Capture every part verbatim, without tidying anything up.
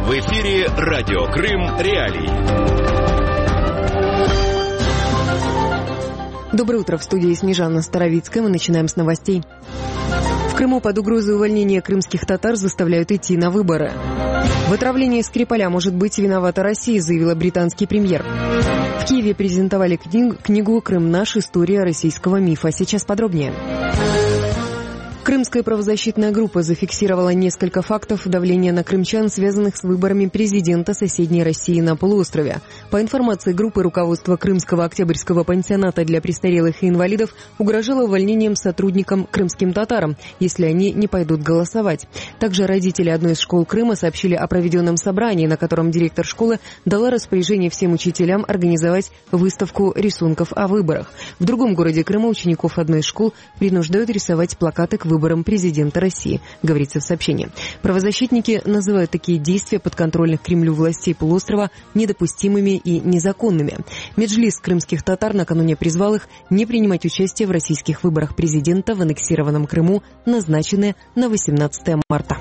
В эфире радио Крым Реалии. Доброе утро, в студии Снежана Старовицкая. Мы начинаем с новостей. В Крыму под угрозой увольнения крымских татар заставляют идти на выборы. В отравлении Скрипаля может быть виновата Россия, заявила британский премьер. В Киеве презентовали книгу, книгу «Крым наш. История российского мифа». Сейчас подробнее. Крымская правозащитная группа зафиксировала несколько фактов давления на крымчан, связанных с выборами президента соседней России на полуострове. По информации группы, руководство Крымского Октябрьского пансионата для престарелых и инвалидов угрожало увольнением сотрудникам крымским татарам, если они не пойдут голосовать. Также родители одной из школ Крыма сообщили о проведенном собрании, на котором директор школы дала распоряжение всем учителям организовать выставку рисунков о выборах. В другом городе Крыма учеников одной из школ принуждают рисовать плакаты к выборам президента России, говорится в сообщении. Правозащитники называют такие действия подконтрольных Кремлю властей полуострова недопустимыми и незаконными. Меджлис крымских татар накануне призвал их не принимать участие в российских выборах президента в аннексированном Крыму, назначенные на восемнадцатое марта.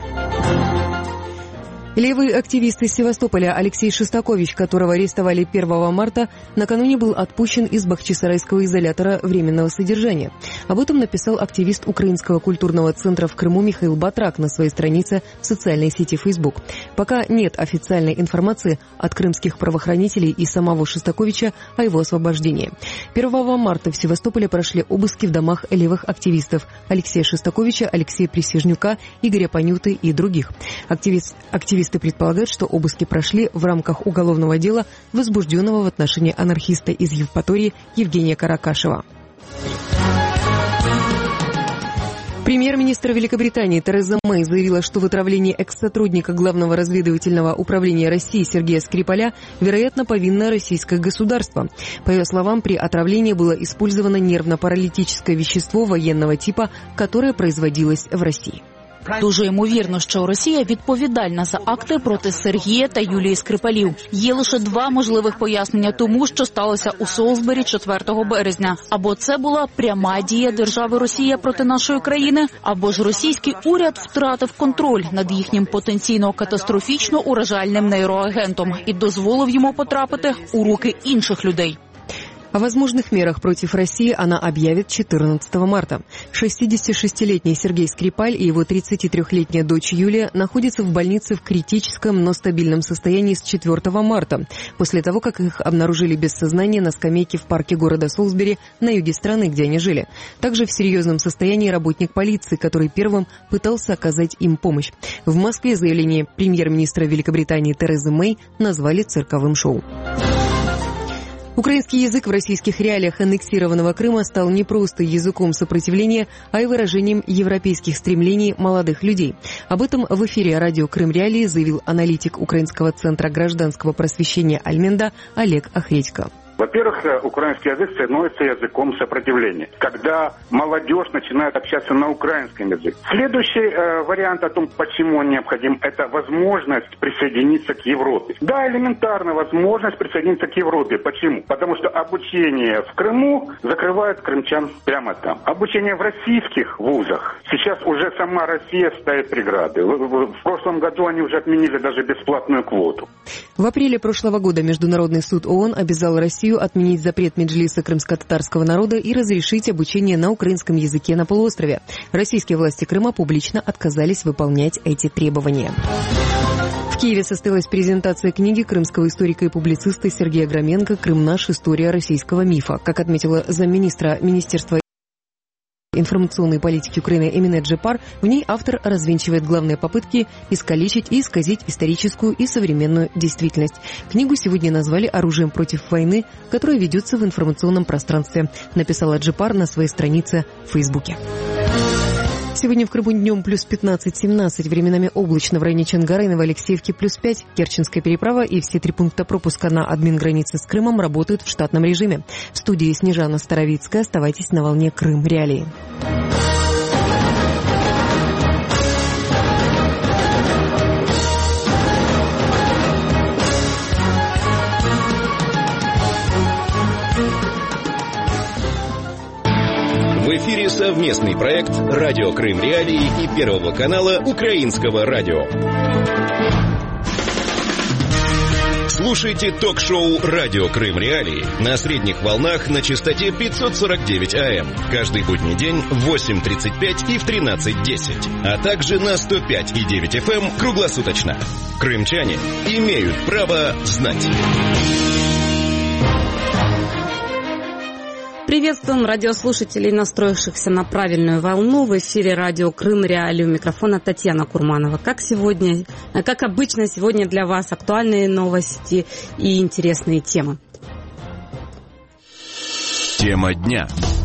Левый активист из Севастополя Алексей Шестакович, которого арестовали первого марта, накануне был отпущен из бахчисарайского изолятора временного содержания. Об этом написал активист Украинского культурного центра в Крыму Михаил Батрак на своей странице в социальной сети Facebook. Пока нет официальной информации от крымских правоохранителей и самого Шестаковича о его освобождении. первого марта в Севастополе прошли обыски в домах левых активистов Алексея Шестаковича, Алексея Присяжнюка, Игоря Панюты и других. Активист, активист Активисты предполагают, что обыски прошли в рамках уголовного дела, возбужденного в отношении анархиста из Евпатории Евгения Каракашева. Премьер-министр Великобритании Тереза Мэй заявила, что в отравлении экс-сотрудника Главного разведывательного управления России Сергея Скрипаля, вероятно, повинно российское государство. По ее словам, при отравлении было использовано нервно-паралитическое вещество военного типа, которое производилось в России. Дуже ймовірно, що Росія відповідальна за акти проти Сергія та Юлії Скрипалів. Є лише два можливих пояснення тому, що сталося у Солсбері четвертого березня. Або це була пряма дія держави Росія проти нашої країни, або ж російський уряд втратив контроль над їхнім потенційно катастрофічно уражальним нейроагентом і дозволив йому потрапити у руки інших людей. О возможных мерах против России она объявит четырнадцатого марта. шестидесятишестилетний Сергей Скрипаль и его тридцатитрёхлетняя дочь Юлия находятся в больнице в критическом, но стабильном состоянии с четвёртого марта, после того, как их обнаружили без сознания на скамейке в парке города Солсбери на юге страны, где они жили. Также в серьезном состоянии работник полиции, который первым пытался оказать им помощь. В Москве заявление премьер-министра Великобритании Терезы Мэй назвали цирковым шоу. Украинский язык в российских реалиях аннексированного Крыма стал не просто языком сопротивления, а и выражением европейских стремлений молодых людей. Об этом в эфире радио Крым Реалии заявил аналитик Украинского центра гражданского просвещения «Альменда» Олег Охредько. Во-первых, украинский язык становится языком сопротивления, когда молодежь начинает общаться на украинском языке. Следующий э, вариант о том, почему он необходим, это возможность присоединиться к Европе. Да, элементарно возможность присоединиться к Европе. Почему? Потому что обучение в Крыму закрывает крымчан прямо там. Обучение в российских вузах сейчас уже сама Россия ставит преграды. В, в, в прошлом году они уже отменили даже бесплатную квоту. В апреле прошлого года Международный суд ООН обязал Россию отменить запрет Меджлиса крымско-татарского народа и разрешить обучение на украинском языке на полуострове. Российские власти Крыма публично отказались выполнять эти требования. В Киеве состоялась презентация книги крымского историка и публициста Сергея Громенко «Крым наш. История российского мифа». Как отметила замминистра Министерства информационной политики Украины Эмине Джепар, в ней автор развенчивает главные попытки искалечить и исказить историческую и современную действительность. Книгу сегодня назвали «Оружием против войны», которая ведется в информационном пространстве, написала Джепар на своей странице в Фейсбуке. Сегодня в Крыму днем плюс пятнадцать-семнадцать, временами облачно в районе Чонгара и Новоалексеевки плюс пять. Керченская переправа и все три пункта пропуска на админгранице с Крымом работают в штатном режиме. В студии Снежана Старовицкая. Оставайтесь на волне Крым Реалии. В эфире совместный проект «Радио Крым Реалии» и Первого канала Украинского радио. Слушайте ток-шоу «Радио Крым Реалии» на средних волнах на частоте пятьсот сорок девять АМ. Каждый будний день в восемь тридцать пять и в тринадцать десять. А также на сто пять и девять эф эм круглосуточно. Крымчане имеют право знать. Приветствуем радиослушателей, настроившихся на правильную волну. В эфире радио Крым Реалии. У микрофона Татьяна Курманова. Как сегодня, как обычно, сегодня для вас актуальные новости и интересные темы. Тема дня.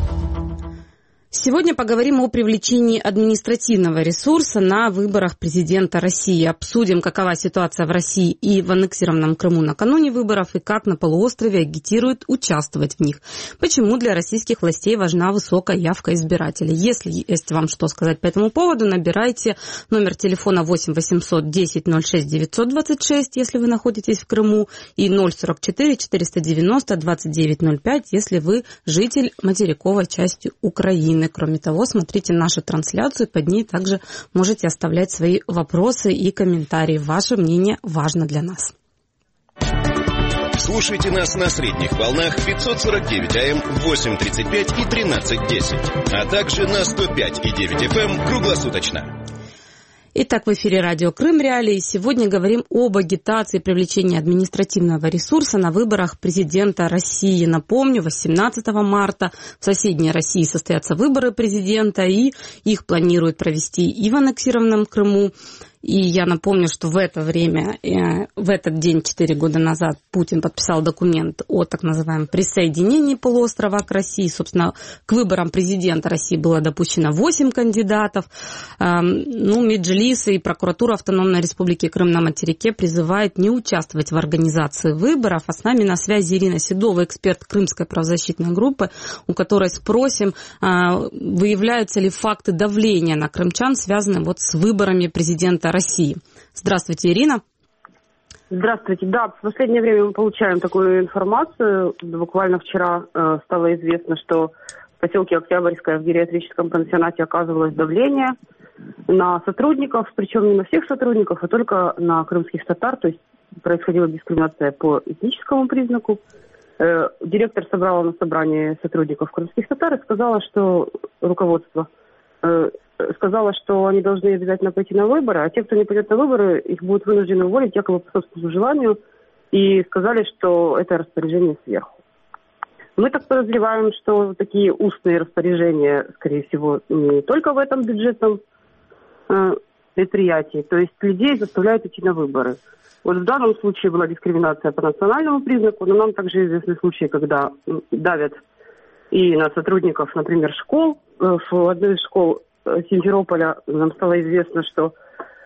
Сегодня поговорим о привлечении административного ресурса на выборах президента России. Обсудим, какова ситуация в России и в аннексированном Крыму накануне выборов и как на полуострове агитируют участвовать в них. Почему для российских властей важна высокая явка избирателей. Если есть вам что сказать по этому поводу, набирайте номер телефона восемь восемьсот десять ноль шесть девятьсот двадцать шесть, если вы находитесь в Крыму, и ноль сорок четыре четыреста девяносто двадцать девять ноль пять, если вы житель материковой части Украины. Кроме того, смотрите нашу трансляцию, под ней также можете оставлять свои вопросы и комментарии. Ваше мнение важно для нас. Слушайте нас на средних волнах пятьсот сорок девять АМ, восемь тридцать пять и тринадцать десять, а также на сто пять и девять эф эм круглосуточно. Итак, в эфире радио Крым Реалии. Сегодня говорим об агитации и привлечении административного ресурса на выборах президента России. Напомню, восемнадцатого марта в соседней России состоятся выборы президента, и их планируют провести и в аннексированном Крыму. И я напомню, что в это время, в этот день, четыре года назад, Путин подписал документ о так называемом присоединении полуострова к России. Собственно, к выборам президента России было допущено восемь кандидатов. Ну, Меджлис и прокуратура Автономной Республики Крым на материке призывают не участвовать в организации выборов. А с нами на связи Ирина Седова, эксперт Крымской правозащитной группы, у которой спросим, выявляются ли факты давления на крымчан, связанные вот с выборами президента России. Здравствуйте, Ирина. Здравствуйте. Да, в последнее время мы получаем такую информацию. Буквально вчера э, стало известно, что в поселке Октябрьское в гериатрическом пансионате оказывалось давление на сотрудников, причем не на всех сотрудников, а только на крымских татар, то есть происходила дискриминация по этническому признаку. Э, директор собрала на собрании сотрудников крымских татар и сказала, что руководство э, сказала, что они должны обязательно пойти на выборы, а те, кто не пойдет на выборы, их будут вынуждены уволить якобы по собственному желанию, и сказали, что это распоряжение сверху. Мы так подозреваем, что такие устные распоряжения, скорее всего, не только в этом бюджетном э, предприятии, то есть людей заставляют идти на выборы. Вот в данном случае была дискриминация по национальному признаку, но нам также известны случаи, когда давят и на сотрудников, например, школ. В одной из школ Симферополя нам стало известно, что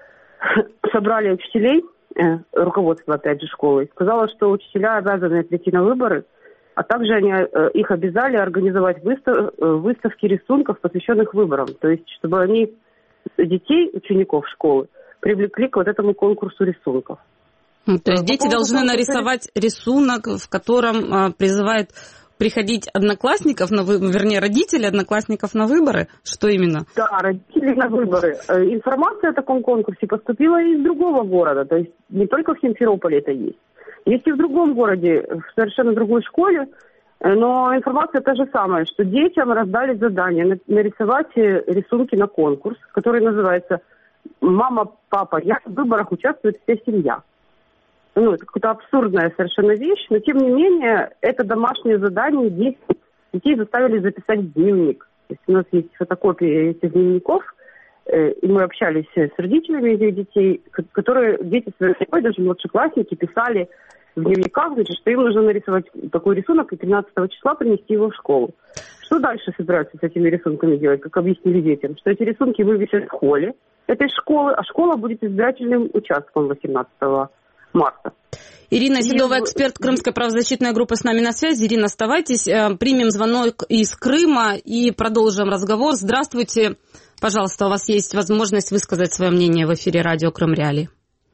собрали учителей, э, руководство, опять же, школы, и сказала, что учителя обязаны прийти на выборы, а также они, э, их обязали организовать выстав, э, выставки рисунков, посвященных выборам, то есть чтобы они детей, учеников школы, привлекли к вот этому конкурсу рисунков. То есть дети должны нарисовать рисунок, в котором э, призывает приходить одноклассников, на вы... вернее, родители одноклассников на выборы? Что именно? Да, родители на выборы. Информация о таком конкурсе поступила из другого города. То есть не только в Симферополе это есть. Есть и в другом городе, в совершенно другой школе. Но информация та же самая, что детям раздали задание нарисовать рисунки на конкурс, который называется «Мама, папа, я в выборах участвует вся семья». Ну, это какая-то абсурдная совершенно вещь, но тем не менее, это домашнее задание детей, детей заставили записать в дневник. То есть у нас есть фотокопии этих дневников, э, и мы общались с родителями этих детей, которые, дети свои, даже младшеклассники, писали в дневниках, значит, что им нужно нарисовать такой рисунок и тринадцатого числа принести его в школу. Что дальше собираются с этими рисунками делать, как объяснили детям? Что эти рисунки вывесят в холле этой школы, а школа будет избирательным участком восемнадцатого марта. Ирина Седова, эксперт Крымской правозащитной группы, с нами на связи. Ирина, оставайтесь. Примем звонок из Крыма и продолжим разговор. Здравствуйте. Пожалуйста, у вас есть возможность высказать свое мнение в эфире радио Крым Реалии.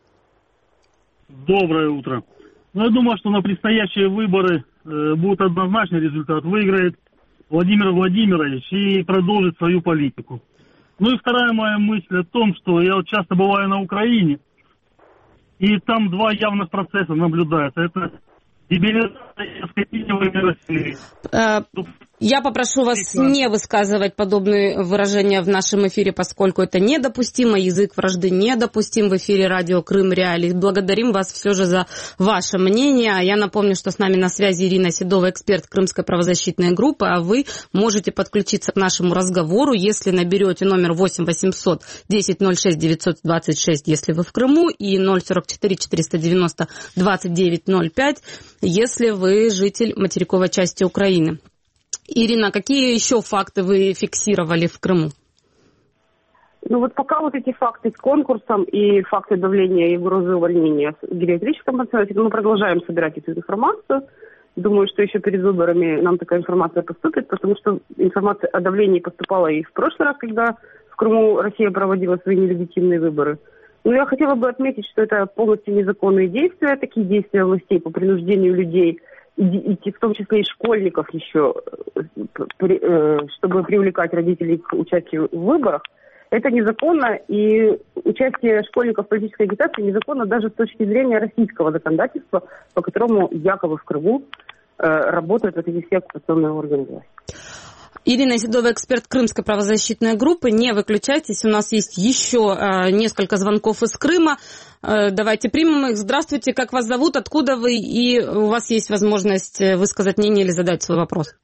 Доброе утро. Ну, я думаю, что на предстоящие выборы э, будет однозначный результат. Выиграет Владимир Владимирович и продолжит свою политику. Ну и вторая моя мысль о том, что я вот часто бываю на Украине. И там два явных процесса наблюдаются. Это дебилизация и оскотинивание России. Я попрошу вас не высказывать подобные выражения в нашем эфире, поскольку это недопустимо, язык вражды недопустим в эфире радио Крым Реалии. Благодарим вас все же за ваше мнение. Я напомню, что с нами на связи Ирина Седова, эксперт Крымской правозащитной группы, а вы можете подключиться к нашему разговору, если наберете номер восемь восемьсот десять ноль шесть девятьсот двадцать шесть, если вы в Крыму, и ноль сорок четыре четыреста девяносто двадцать девять ноль пять, если вы житель материковой части Украины. Ирина, какие еще факты вы фиксировали в Крыму? Ну вот пока вот эти факты с конкурсом и факты давления и угрозы увольнения в гериатрическом пансионате, мы продолжаем собирать эту информацию. Думаю, что еще перед выборами нам такая информация поступит, потому что информация о давлении поступала и в прошлый раз, когда в Крыму Россия проводила свои нелегитимные выборы. Но я хотела бы отметить, что это полностью незаконные действия, такие действия властей по принуждению людей, и в том числе и школьников еще, чтобы привлекать родителей к участию в выборах. Это незаконно, и участие школьников в политической агитации незаконно даже с точки зрения российского законодательства, по которому якобы в Крыму работают вот эти все оккупационные органы власти. Ирина Седова, эксперт Крымской правозащитной группы. Не выключайтесь, у нас есть еще э, несколько звонков из Крыма. Э, давайте примем их. Здравствуйте, как вас зовут, откуда вы, и у вас есть возможность высказать мнение или задать свой вопрос.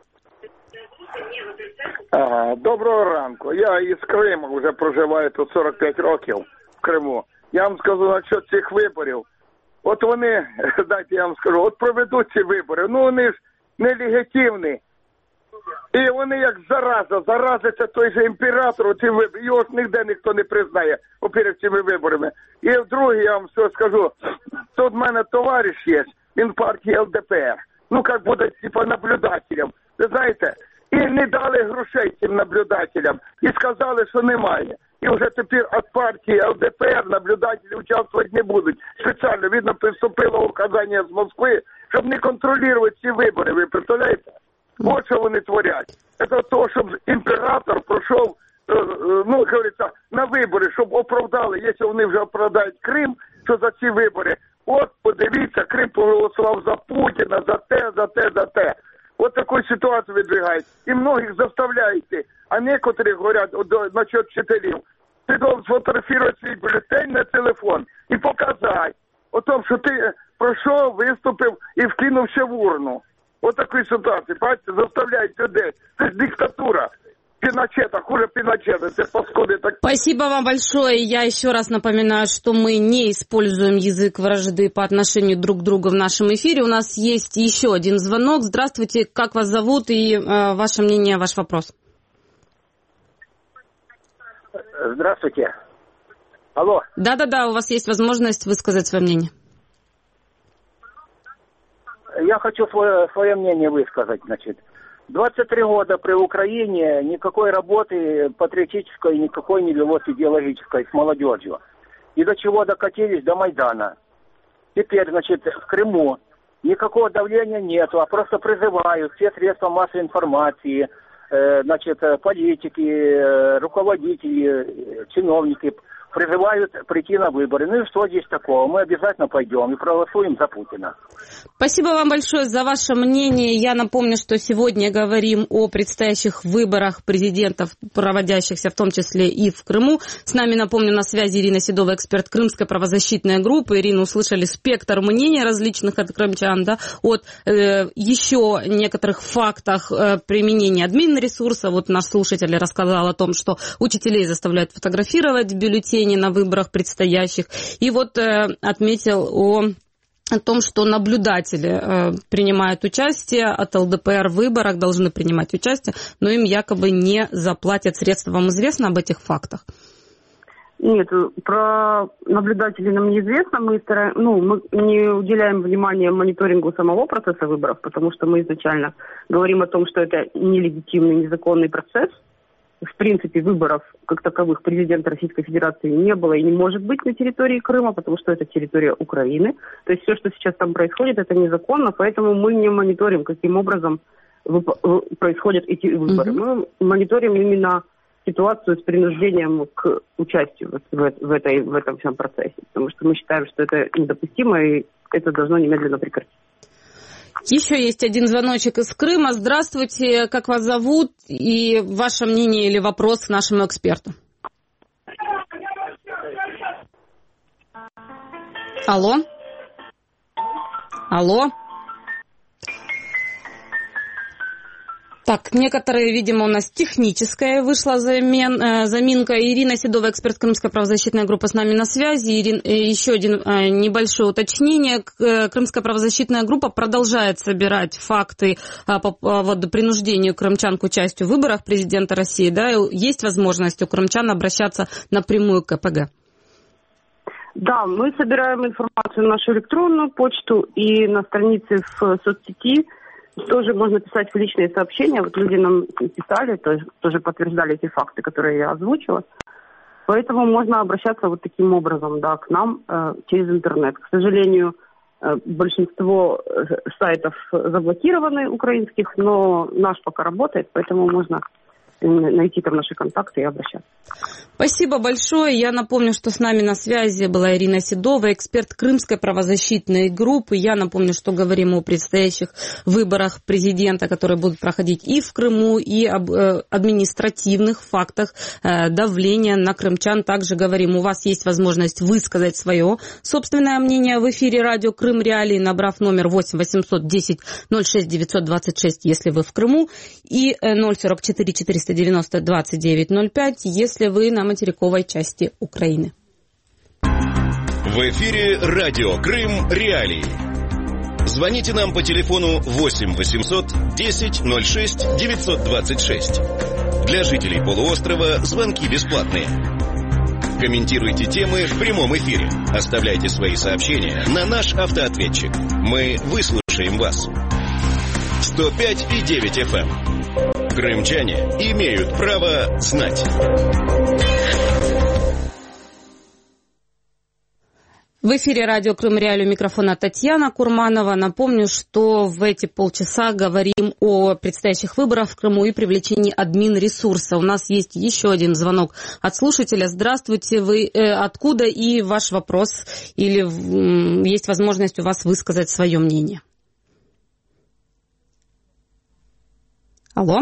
Ага, доброго ранку. Я із Криму вже проживаю тут сорок п'ять років в Криму. Я вам скажу насчет цих виборів. От вони, дайте я вам скажу, от проведуть ці вибори, ну вони ж нелегітимні. І вони як зараза, заразиться той же імператор, ці вибори, його ж ніде ніхто не признає перед цими виборами. І вдруге, я вам все скажу, тут в мене товариш є, він в партії ел де пе ер, ну як буде, типа, наблюдателем, ви знаєте, і не дали грошей цим наблюдателям, і сказали, що немає. І вже тепер від партії ел де пе ер наблюдателі участвувати не будуть. Спеціально, видно, поступило указання з Москви, щоб не контролювати ці вибори, ви представляєте? От що вони творять. Це то, щоб імператор пройшов, ну, говориться, на вибори, щоб оправдали, якщо вони вже оправдають Крим, що за ці вибори. От, подивіться, Крим проголосував за Путіна, за те, за те, за те. От таку ситуацію видвигають. І многих заставляють. А некоторі говорять насчет вчителів. Ти должен сфотографувати свій бюлетень на телефон і показати о тому, що ти пройшов, виступив і вкинувся в урну. Вот такой ситуации, понимаете, заставляют людей. Это диктатура. Пиночета, хуже Пиночета, это паскуды. Так... Спасибо вам большое. Я еще раз напоминаю, что мы не используем язык вражды по отношению друг к другу в нашем эфире. У нас есть еще один звонок. Здравствуйте, как вас зовут и э, ваше мнение, ваш вопрос? Здравствуйте. Алло. Да-да-да, у вас есть возможность высказать свое мнение. Я хочу свое, свое мнение высказать, значит. двадцать три года при Украине никакой работы патриотической, никакой не велось идеологической с молодежью. И до чего докатились? До Майдана. Теперь, значит, в Крыму никакого давления нету, а просто призывают все средства массовой информации, э, значит, политики, э, руководители, чиновники призывают прийти на выборы. Ну и что здесь такого? Мы обязательно пойдем и проголосуем за Путина. Спасибо вам большое за ваше мнение. Я напомню, что сегодня говорим о предстоящих выборах президентов, проводящихся в том числе и в Крыму. С нами, напомню, на связи Ирина Седова, эксперт Крымской правозащитной группы. Ирина, услышали спектр мнений различных от крымчан, да, от э, еще некоторых фактах э, применения админресурса. Вот наш слушатель рассказал о том, что учителей заставляют фотографировать бюллетени на выборах предстоящих. И вот э, отметил о... о том, что наблюдатели э, принимают участие от эл дэ пэ эр в выборах, должны принимать участие, но им якобы не заплатят средства. Вам известно об этих фактах? Нет, про наблюдателей нам неизвестно. Мы, стараем, ну, мы не уделяем внимания мониторингу самого процесса выборов, потому что мы изначально говорим о том, что это нелегитимный, незаконный процесс. В принципе, выборов как таковых президента Российской Федерации не было и не может быть на территории Крыма, потому что это территория Украины. То есть все, что сейчас там происходит, это незаконно, поэтому мы не мониторим, каким образом происходят эти выборы. Mm-hmm. Мы мониторим именно ситуацию с принуждением к участию в, в, этой, в этом всем процессе. Потому что мы считаем, что это недопустимо, и это должно немедленно прекратиться. Еще есть один звоночек из Крыма. Здравствуйте, как вас зовут и ваше мнение или вопрос к нашему эксперту? Алло? Алло? Так, некоторые, видимо, у нас техническая вышла замен, э, заминка. Ирина Седова, эксперт Крымская правозащитная группа, с нами на связи. Ирин, э, еще один э, небольшое уточнение. Э, Крымская правозащитная группа продолжает собирать факты э, по поводу принуждения крымчан к участию в выборах президента России. Да? Есть возможность у крымчан обращаться напрямую к ка пэ гэ? Да, мы собираем информацию на нашу электронную почту и на странице в соцсети. Тоже можно писать в личные сообщения. Вот люди нам писали, тоже, тоже подтверждали эти факты, которые я озвучила. Поэтому можно обращаться вот таким образом, да, к нам э, через интернет. К сожалению, э, большинство сайтов заблокированы украинских, но наш пока работает, поэтому можно найти там наши контакты и обращаться. Спасибо большое. Я напомню, что с нами на связи была Ирина Седова, эксперт Крымской правозащитной группы. Я напомню, что говорим о предстоящих выборах президента, которые будут проходить и в Крыму, и об э, административных фактах э, давления на крымчан. Также говорим, у вас есть возможность высказать свое собственное мнение в эфире радио Крым Реалии, набрав номер восемь восемьсот десять ноль шесть девятьсот двадцать шесть, если вы в Крыму, и ноль сорок четыре четыреста девяносто двадцать девять ноль пять, если вы на материковой части Украины. В эфире радио Крым Реалии. Звоните нам по телефону восемь восемьсот десять ноль шесть девятьсот двадцать шесть. Для жителей полуострова звонки бесплатные. Комментируйте темы в прямом эфире. Оставляйте свои сообщения на наш автоответчик. Мы выслушаем вас. сто пять и девять эф эм. Крымчане имеют право знать. В эфире радио Крым Реалии, у микрофона Татьяна Курманова. Напомню, что в эти полчаса говорим о предстоящих выборах в Крыму и привлечении админресурса. У нас есть еще один звонок от слушателя. Здравствуйте, вы э, откуда и ваш вопрос? Или э, есть возможность у вас высказать свое мнение? Алло?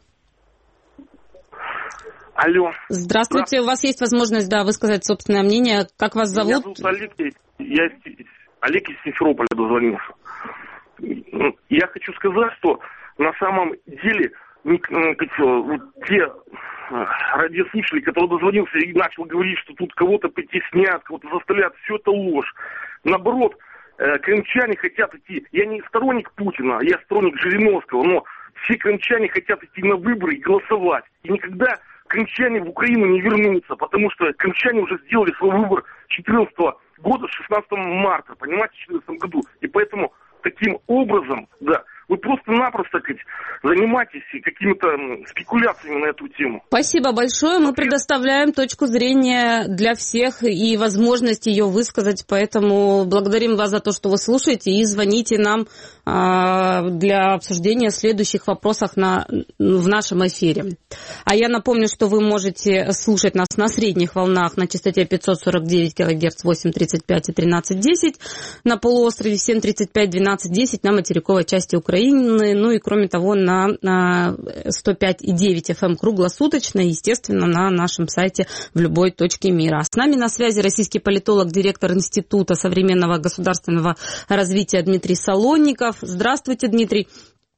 Алло. Здравствуйте, да. У вас есть возможность, да, высказать собственное мнение. Как вас зовут? Меня зовут Олег, я Олег из Симферополя дозвонился. Я хочу сказать, что на самом деле вот те радиослушатели, которые дозвонился и начал говорить, что тут кого-то притеснят, кого-то заставляют, все это ложь. Наоборот, крымчане хотят идти. Я не сторонник Путина, я сторонник Жириновского, но все крымчане хотят идти на выборы и голосовать. И никогда крымчане в Украину не вернутся, потому что крымчане уже сделали свой выбор четырнадцатого года, шестнадцатого марта, понимаете, в четырнадцатом году. И поэтому таким образом, да, вы просто-напросто, так сказать, занимаетесь какими-то спекуляциями на эту тему. Спасибо большое. Мы предоставляем точку зрения для всех и возможность ее высказать. Поэтому благодарим вас за то, что вы слушаете, и звоните нам а, для обсуждения следующих вопросов на, в нашем эфире. А я напомню, что вы можете слушать нас на средних волнах на частоте пятьсот сорок девять килогерц, восемь тридцать пять и тринадцать десять, на полуострове семь тридцать пять, двенадцать десять, на материковой части Украины. Ну и кроме того на сто пять и девять эф эм круглосуточно, естественно, на нашем сайте в любой точке мира. С нами на связи российский политолог, директор Института современного государственного развития Дмитрий Солонников. Здравствуйте, Дмитрий.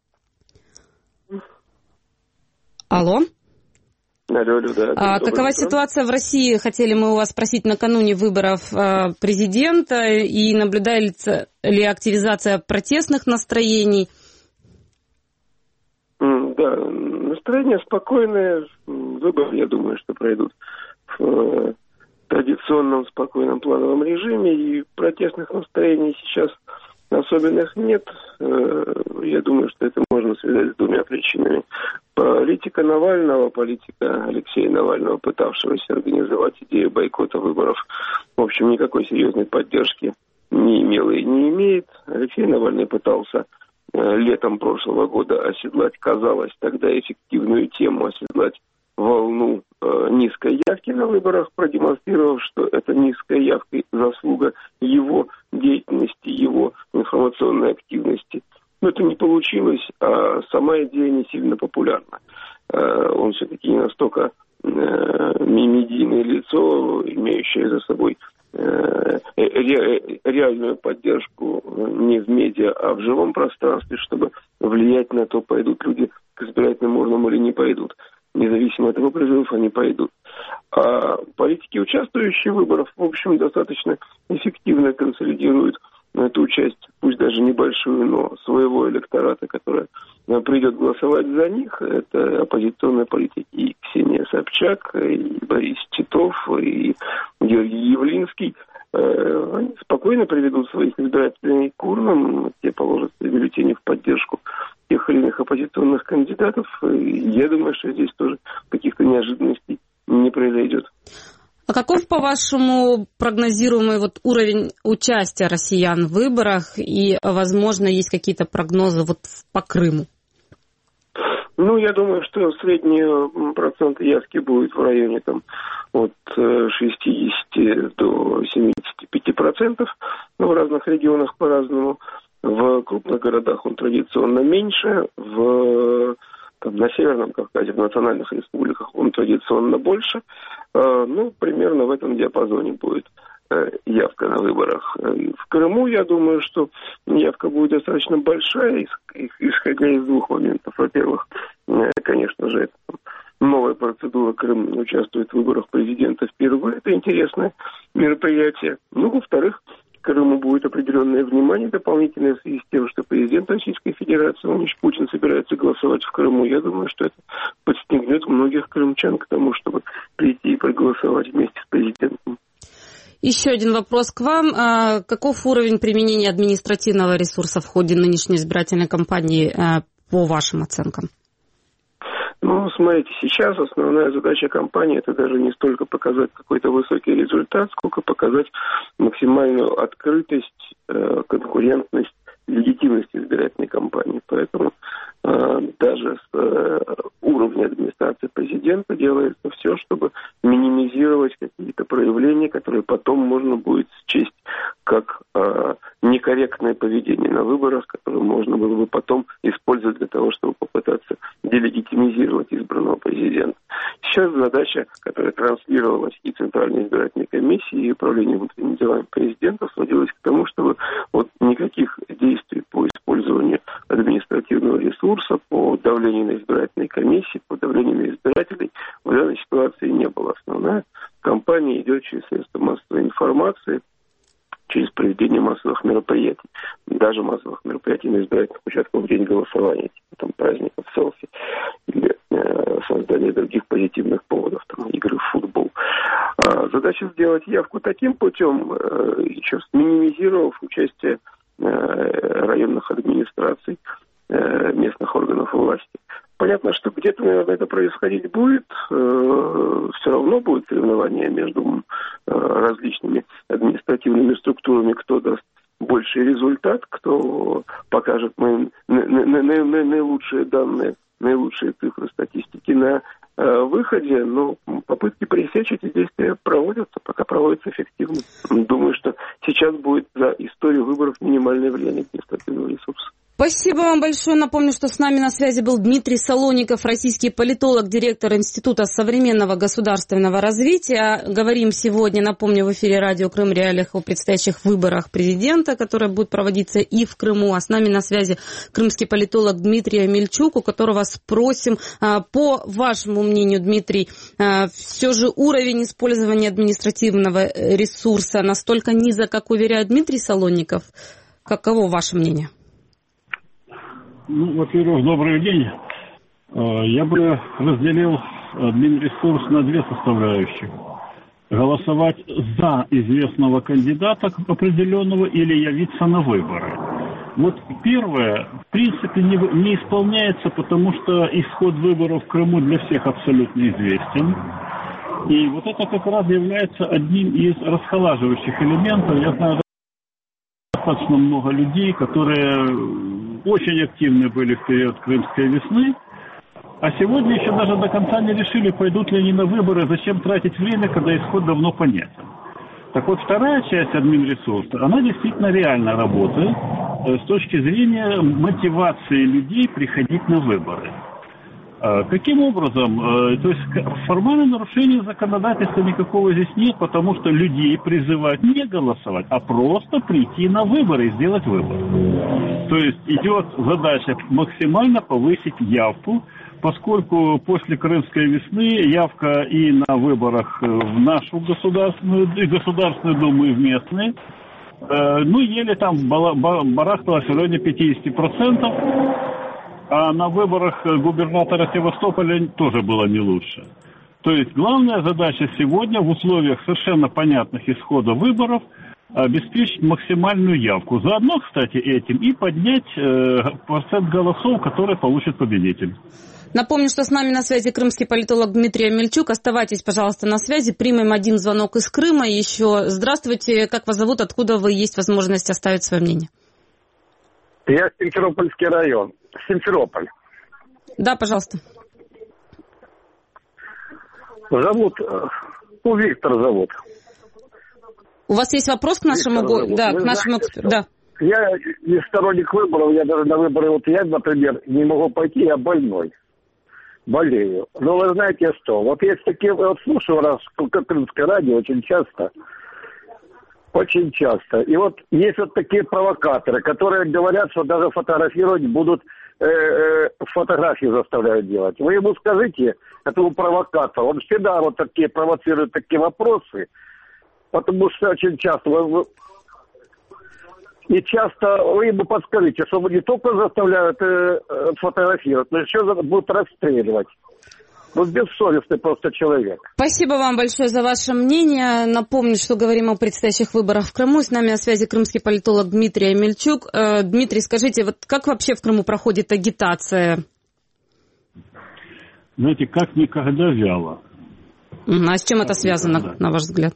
Алло. Алло, алло, да. А, какова утро. Ситуация в России, хотели мы у вас спросить накануне выборов а, президента, и наблюдается ли активизация протестных настроений? Да, настроение спокойное, выборы, я думаю, что пройдут в э, традиционном спокойном плановом режиме, и протестных настроений сейчас особенных нет. Э, я думаю, что это можно связать с двумя причинами. Политика Навального, политика Алексея Навального, пытавшегося организовать идею бойкота выборов, в общем, никакой серьезной поддержки не имела и не имеет. Алексей Навальный пытался летом прошлого года оседлать, казалось, тогда эффективную тему, оседлать волну э, низкой явки на выборах, продемонстрировав, что эта низкая явка заслуга его деятельности, его информационной активности. Но это не получилось, а сама идея не сильно популярна. Э, он все-таки не настолько э, медийное лицо, имеющее за собой реальную поддержку не в медиа, а в живом пространстве, чтобы влиять на то, пойдут люди к избирательным урнам или не пойдут. Независимо от его призывов, они пойдут. А политики, участвующие в выборах, в общем, достаточно эффективно консолидируют эту часть, пусть даже небольшую, но своего электората, которая придет голосовать за них. Это оппозиционные политики и Ксения Собчак, и Борис Титов, и Георгий Явлинский. Они спокойно приведут своих избирателей к урнам, те положат бюллетени в поддержку тех или иных оппозиционных кандидатов. И я думаю, что здесь тоже каких-то неожиданностей не произойдет. А каков, по-вашему, прогнозируемый вот уровень участия россиян в выборах? И, возможно, есть какие-то прогнозы вот по Крыму? Ну, я думаю, что средний процент явки будет в районе там, от шестидесяти до семидесяти пяти процентов. Но в разных регионах по-разному. В крупных городах он традиционно меньше. В, там, на Северном Кавказе, в национальных республиках он традиционно больше. Ну, примерно в этом диапазоне будет явка на выборах. В Крыму, я думаю, что явка будет достаточно большая, исходя из двух моментов. Во-первых, конечно же, это новая процедура. Крым участвует в выборах президента впервые. Это интересное мероприятие. Ну, во-вторых, Крыму будет определенное внимание дополнительное в связи с тем, что президент Российской Федерации Владимир Путин собирается голосовать в Крыму. Я думаю, что это подстегнет многих крымчан к тому, чтобы прийти и проголосовать вместе с президентом. Еще один вопрос к вам. А каков уровень применения административного ресурса в ходе нынешней избирательной кампании по вашим оценкам? Ну, смотрите, сейчас основная задача кампании – это даже не столько показать какой-то высокий результат, сколько показать максимальную открытость, конкурентность, легитимность избирательной кампании. Поэтому э, даже с э, уровня администрации президента делается все, чтобы минимизировать какие-то проявления, которые потом можно будет счесть как э, некорректное поведение на выборах, которое можно было бы потом использовать для того, чтобы попытаться делегитимизировать избранного президента. Сейчас задача, которая транслировалась и Центральной избирательной комиссии, и Управлением внутренними делами президента, сводилась к тому, чтобы вот никаких действий по использованию административного ресурса, по давлению на избирательной комиссии, по давлению на избирателей в данной ситуации не было. Основная кампания идет через средства массовой информации, через проведение массовых мероприятий, даже массовых мероприятий на избирательных участках в день голосования, типа там праздников, селфи или э, создание других позитивных поводов, там, игры в футбол. А задача сделать явку таким путем, э, еще минимизировав участие э, районных администраций, э, местных органов власти. Понятно, что где-то, наверное, это происходить будет. Все равно будет соревнование между различными административными структурами, кто даст больший результат, кто покажет наилучшие данные, наилучшие цифры статистики на выходе. Но попытки пресечь эти действия проводятся, пока проводятся эффективно. Думаю, что сейчас будет за историю выборов минимальное влияние административного ресурса. Спасибо вам большое. Напомню, что с нами на связи был Дмитрий Солоников, российский политолог, директор Института современного государственного развития. Говорим сегодня, напомню, в эфире радио Крым Реалиях о предстоящих выборах президента, которые будут проводиться и в Крыму. А с нами на связи крымский политолог Дмитрий Амельчук, у которого спросим, по вашему мнению, Дмитрий, все же уровень использования административного ресурса настолько низок, как уверяет Дмитрий Солоников? Каково ваше мнение? Ну, во-первых, добрый день. Я бы разделил админресурс на две составляющих. Голосовать за известного кандидата определенного или явиться на выборы. Вот первое, в принципе, не, не исполняется, потому что исход выборов в Крыму для всех абсолютно известен. И вот это как раз является одним из расхолаживающих элементов. Я знаю достаточно много людей, которые очень активны были в период Крымской весны, А сегодня еще даже до конца не решили, пойдут ли они на выборы, зачем тратить время, когда исход давно понятен. Так вот, вторая часть админресурса, она действительно реально работает с точки зрения мотивации людей приходить на выборы. Каким образом? То есть формального нарушения законодательства никакого здесь нет, потому что людей призывают не голосовать, а просто прийти на выборы и сделать выбор. То есть идет задача максимально повысить явку, поскольку после Крымской весны явка и на выборах в нашу государственную, и Государственную Думу, и в местные, ну, еле там барахталось в районе пятьдесят процентов. А на выборах губернатора Севастополя тоже было не лучше. То есть главная задача сегодня в условиях совершенно понятных исхода выборов обеспечить максимальную явку. Заодно, кстати, этим и поднять э, процент голосов, который получит победитель. Напомню, что с нами на связи крымский политолог Дмитрий Амельчук. Оставайтесь, пожалуйста, на связи. Примем один звонок из Крыма. Еще здравствуйте. Как вас зовут? Откуда вы? Есть возможность оставить свое мнение? Я Симферопольский район. Симферополь. Да, пожалуйста. Зовут, ну, Виктор зовут. У вас есть вопрос к нашему гостю? Да, к нашему эксперту. Да. Я не сторонник выборов, я даже на выборы, вот я, например, не могу пойти, я больной. Болею. Но вы знаете что, вот есть такие, вот слушаю раз Крымское радио очень часто, очень часто. И вот есть вот такие провокаторы, которые говорят, что даже фотографировать будут, э, э, фотографии заставляют делать. Вы ему скажите, этому провокатору, он всегда вот такие провоцирует такие вопросы, потому что очень часто... Вы, вы, и часто вы ему подскажите, что не только заставляют э, фотографировать, но еще будут расстреливать. Вот бессовестный просто человек. Спасибо вам большое за ваше мнение. Напомню, что говорим о предстоящих выборах в Крыму. С нами на связи крымский политолог Дмитрий Амельчук. Э, Дмитрий, скажите, вот как вообще в Крыму проходит агитация? Знаете, как никогда вяло. А с чем это связано, да, на ваш взгляд?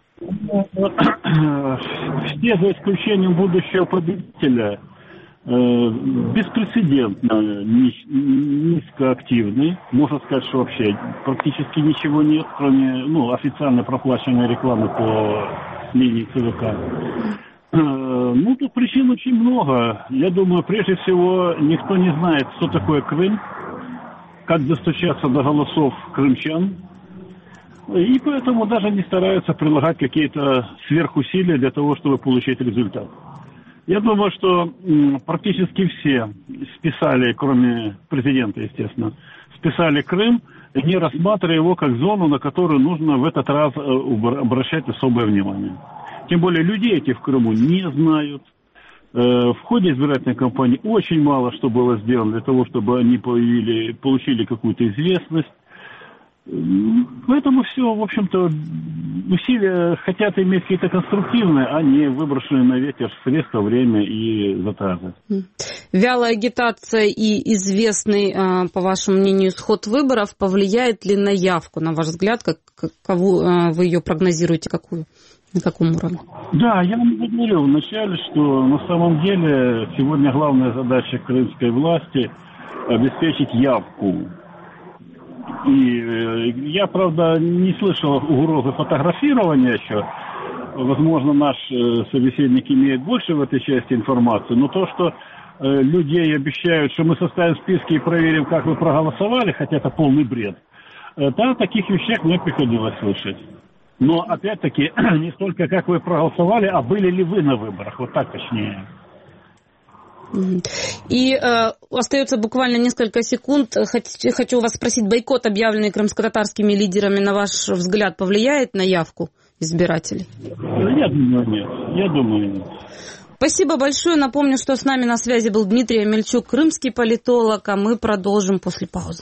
Все, за исключением будущего победителя, беспрецедентно низкоактивны. Можно сказать, что вообще практически ничего нет, кроме ну, официально проплаченной рекламы по линии ЦВК. Ну, тут причин очень много. Я думаю, прежде всего, никто не знает, что такое Крым, как достучаться до голосов крымчан. И поэтому даже не стараются прилагать какие-то сверхусилия для того, чтобы получить результат. Я думаю, что практически все списали, кроме президента, естественно, списали Крым, не рассматривая его как зону, на которую нужно в этот раз обращать особое внимание. Тем более людей этих в Крыму не знают. В ходе избирательной кампании очень мало что было сделано для того, чтобы они появили, получили какую-то известность. Поэтому все, в общем-то, усилия хотят иметь какие-то конструктивные, а не выброшенные на ветер средства, время и затраты. Вялая агитация и известный, по вашему мнению, исход выборов повлияет ли на явку, на ваш взгляд, как, кого вы ее прогнозируете, какую, на каком уровне? Да, я вам говорил вначале, что на самом деле сегодня главная задача крымской власти – обеспечить явку. И я, правда, не слышал угрозы фотографирования еще. Возможно, наш собеседник имеет больше в этой части информации. Но то, что людей обещают, что мы составим списки и проверим, как вы проголосовали, хотя это полный бред, да, о таких вещах мне приходилось слышать. Но, опять-таки, не столько, как вы проголосовали, а были ли вы на выборах. Вот так точнее. И э, остается буквально несколько секунд. Хочу, хочу вас спросить, бойкот, объявленный крымско-татарскими лидерами, на ваш взгляд, повлияет на явку избирателей? Я думаю, нет. Я думаю, нет. Спасибо большое. Напомню, что с нами на связи был Дмитрий Амельчук, крымский политолог, а мы продолжим после паузы.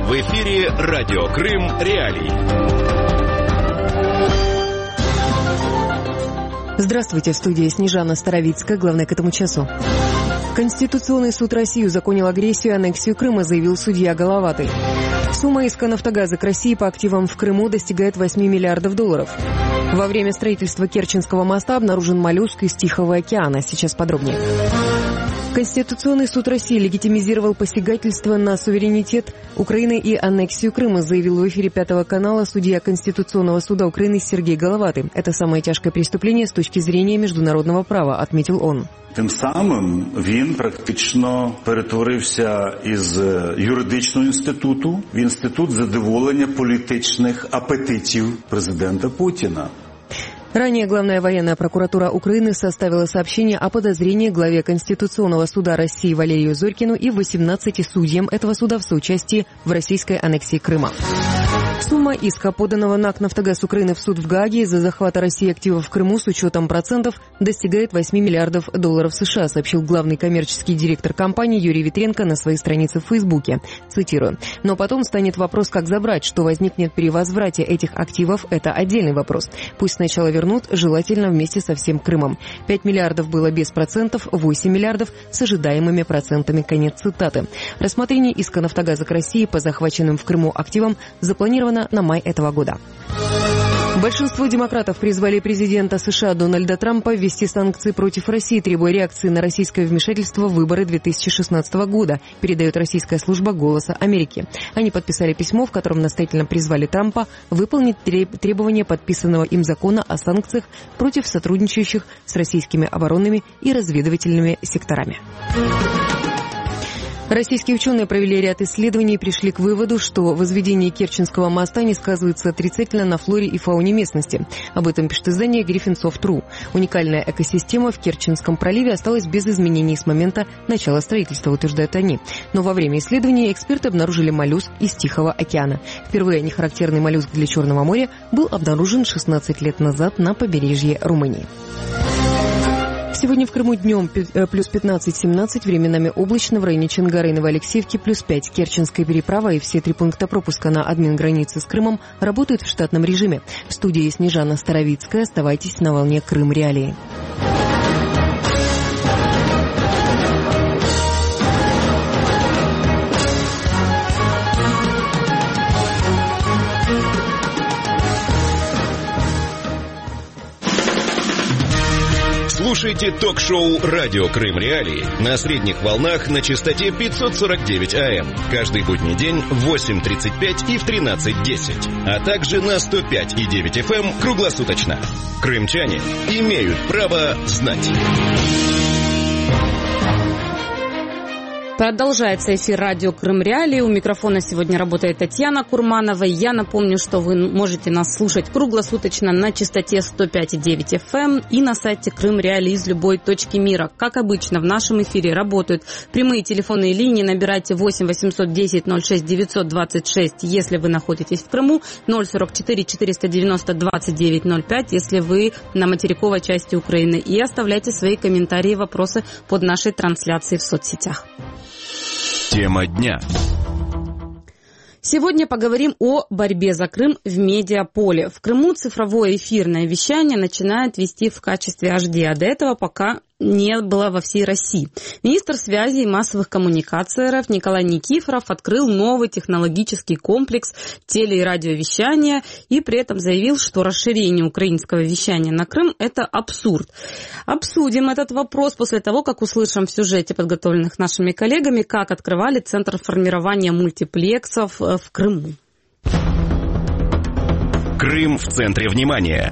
В эфире Радио Крым Реалии. Здравствуйте, в студии Снежана Старовицкая, главное к этому часу. Конституционный суд России узаконил агрессию и аннексию Крыма, заявил судья Головатый. Сумма иска «Нафтогаза» к России по активам в Крыму достигает восемь миллиардов долларов. Во время строительства Керченского моста обнаружен моллюск из Тихого океана. Сейчас подробнее. Конституционный суд России легитимизировал посягательство на суверенитет Украины и аннексию Крыма, заявил в эфире Пятого канала судья Конституционного суда Украины Сергей Головатый. Это самое тяжкое преступление с точки зрения международного права, отметил он. Тим самим він практично перетворився із юридичного інституту в інститут задоволення політичних апетитів президента Путіна. Ранее Главная военная прокуратура Украины составила сообщение о подозрении главе Конституционного суда России Валерию Зорькину и восемнадцати судьям этого суда в соучастии в российской аннексии Крыма. Сумма иска, поданного НАК «Нафтогаз» Украины в суд в Гааге из-за захвата России активов в Крыму с учетом процентов достигает восьми миллиардов долларов США, сообщил главный коммерческий директор компании Юрий Витренко на своей странице в Фейсбуке. Цитирую. «Но потом станет вопрос, как забрать, что возникнет при возврате этих активов, это отдельный вопрос. Пусть сначала вернут, желательно вместе со всем Крымом. пять миллиардов было без процентов, восемь миллиардов с ожидаемыми процентами». Конец цитаты. Рассмотрение иска «Нафтогаза» к России по захваченным в Крыму активам запланировано на май этого года. Большинство демократов призвали президента США Дональда Трампа ввести санкции против России, требуя реакции на российское вмешательство в выборы две тысячи шестнадцатого года, передает российская служба «Голоса Америки». Они подписали письмо, в котором настоятельно призвали Трампа выполнить требования подписанного им закона о санкциях против сотрудничающих с российскими оборонными и разведывательными секторами. Российские ученые провели ряд исследований и пришли к выводу, что возведение Керченского моста не сказывается отрицательно на флоре и фауне местности. Об этом пишет издание Гриффинсофт.ру. Уникальная экосистема в Керченском проливе осталась без изменений с момента начала строительства, утверждают они. Но во время исследований эксперты обнаружили моллюск из Тихого океана. Впервые нехарактерный моллюск для Черного моря был обнаружен шестнадцать лет назад на побережье Румынии. Сегодня в Крыму днем плюс пятнадцать-семнадцать, временами облачно, в районе Чонгара и Новоалексеевки плюс пять. Керченская переправа и все три пункта пропуска на админ-границе с Крымом работают в штатном режиме. В студии Снежана Старовицкая. Оставайтесь на волне Крым Реалии. Слушайте ток-шоу «Радио Крым Реалии» на средних волнах на частоте пятьсот сорок девять АМ. Каждый будний день в восемь тридцать пять и в тринадцать десять. А также на сто пять и девять эф эм круглосуточно. Крымчане имеют право знать. Продолжается эфир радио Крым Реалии. У микрофона сегодня работает Татьяна Курманова. Я напомню, что вы можете нас слушать круглосуточно на частоте сто пять и девять эф эм и на сайте Крым Реалии из любой точки мира. Как обычно, в нашем эфире работают прямые телефонные линии. Набирайте восемь восемьсот десять ноль шесть девятьсот двадцать шесть, если вы находитесь в Крыму, ноль сорок четыре четыреста девяносто двадцать девять ноль пять, если вы на материковой части Украины. И оставляйте свои комментарии и вопросы под нашей трансляцией в соцсетях. Тема дня. Сегодня поговорим о борьбе за Крым в медиаполе. В Крыму цифровое эфирное вещание начинает вести в качестве эйч ди, а до этого пока не было во всей России. Министр связи и массовых коммуникаций РФ Николай Никифоров открыл новый технологический комплекс теле- и радиовещания и при этом заявил, что расширение украинского вещания на Крым – это абсурд. Обсудим этот вопрос после того, как услышим в сюжете, подготовленных нашими коллегами, как открывали Центр формирования мультиплексов в Крыму. Крым в центре внимания.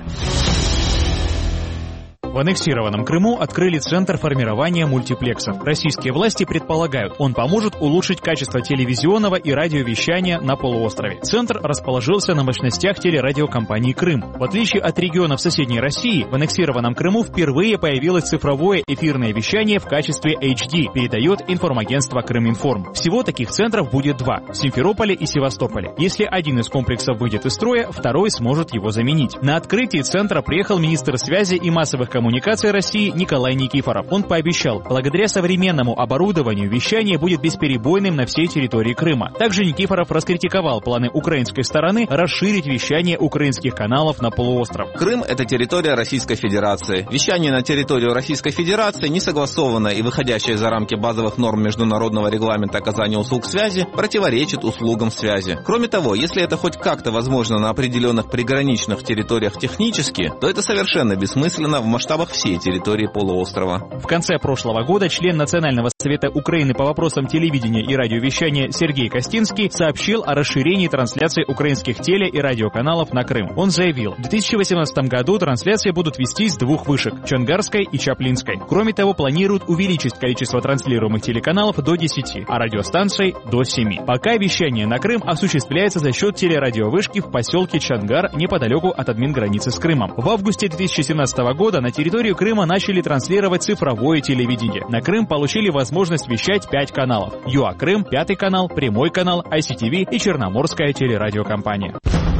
В аннексированном Крыму открыли Центр формирования мультиплексов. Российские власти предполагают, он поможет улучшить качество телевизионного и радиовещания на полуострове. Центр расположился на мощностях телерадиокомпании «Крым». В отличие от регионов соседней России, в аннексированном Крыму впервые появилось цифровое эфирное вещание в качестве эйч ди, передает информагентство «Крыминформ». Всего таких центров будет два – в Симферополе и Севастополе. Если один из комплексов выйдет из строя, второй сможет его заменить. На открытие центра приехал министр связи и массовых коммуникаций коммуникаций России Николай Никифоров. Он пообещал, благодаря современному оборудованию вещание будет бесперебойным на всей территории Крыма. Также Никифоров раскритиковал планы украинской стороны расширить вещание украинских каналов на полуостров. Крым – это территория Российской Федерации. Вещание на территорию Российской Федерации, не согласованное и выходящее за рамки базовых норм международного регламента оказания услуг связи, противоречит услугам связи. Кроме того, если это хоть как-то возможно на определенных приграничных территориях технически, то это совершенно бессмысленно в масштабах всей территории полуострова. В конце прошлого года член Национального совета Украины по вопросам телевидения и радиовещания Сергей Костинский сообщил о расширении трансляции украинских теле- и радиоканалов на Крым. Он заявил, в две тысячи восемнадцатом году трансляции будут вестись с двух вышек – Чонгарской и Чаплинской. Кроме того, планируют увеличить количество транслируемых телеканалов до десяти, а радиостанций – до семи. Пока вещание на Крым осуществляется за счет телерадиовышки в поселке Чонгар неподалеку от админграницы с Крымом. В августе две тысячи семнадцатого года на территорию Крыма начали транслировать цифровое телевидение. На Крым получили возможность вещать пять каналов. ЮА Крым, Пятый канал, Прямой канал, ай си ти ви и Черноморская телерадиокомпания.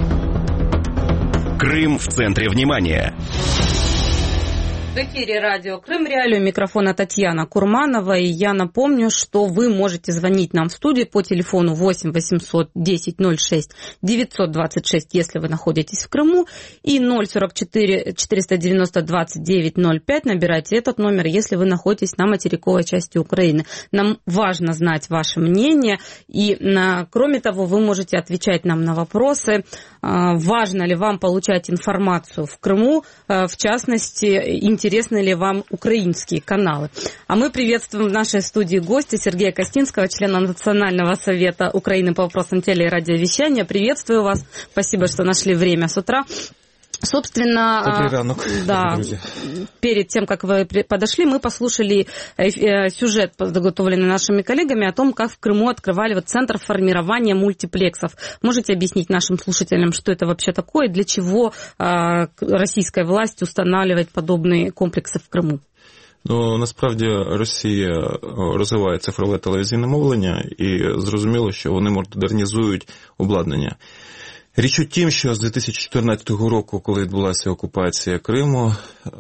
Крым в центре внимания. В эфире радио Крым Реалии, у микрофона Татьяна Курманова, и я напомню, что вы можете звонить нам в студию по телефону восемь восемьсот десять ноль шесть девятьсот двадцать шесть, если вы находитесь в Крыму, и ноль сорок четыре четыреста девяносто двадцать девять ноль пять, набирайте этот номер, если вы находитесь на материковой части Украины. Нам важно знать ваше мнение, и на, кроме того, вы можете отвечать нам на вопросы, важно ли вам получать информацию в Крыму, в частности, интересны ли вам украинские каналы. А мы приветствуем в нашей студии гостя Сергея Костинского, члена Национального совета Украины по вопросам теле- и радиовещания. Приветствую вас. Спасибо, что нашли время с утра. Собственно, Добрый ранок, да, друзья. Перед тем, как вы подошли, мы послушали сюжет, подготовленный нашими коллегами, о том, как в Крыму открывали вот центр формирования мультиплексов. Можете объяснить нашим слушателям, что это вообще такое, для чего российская власть устанавливает подобные комплекси в Криму? Ну, насправді Росія розвиває цифрове телевізійне мовлення, і зрозуміло, що вони модернізують обладнання. Річ у тім, що з дві тисячі чотирнадцятого року, коли відбулася окупація Криму,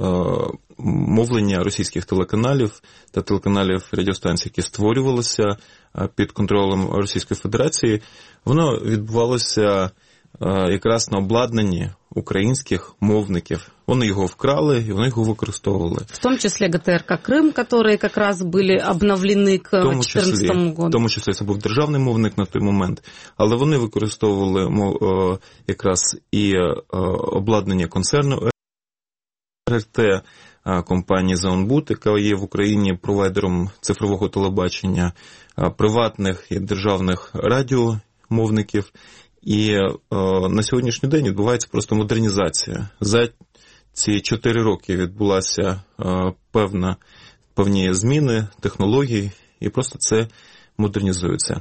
мовлення російських телеканалів та телеканалів радіостанцій, які створювалися під контролем Російської Федерації, воно відбувалося якраз на обладнанні українських мовників. Вони його вкрали, і вони його використовували. В тому числі ГТРК Крым, які якраз були обновлені к дві тисячі чотирнадцятому року. В тому числі це був державний мовник на той момент. Але вони використовували мов, якраз і обладнання концерну ар ер те, компанії Заонбут, яка є в Україні провайдером цифрового телебачення, приватних і державних радіомовників. І е, на сьогоднішній день відбувається просто модернізація. За ці чотири роки відбулася е, певна, певні зміни, технології, і просто це модернізується.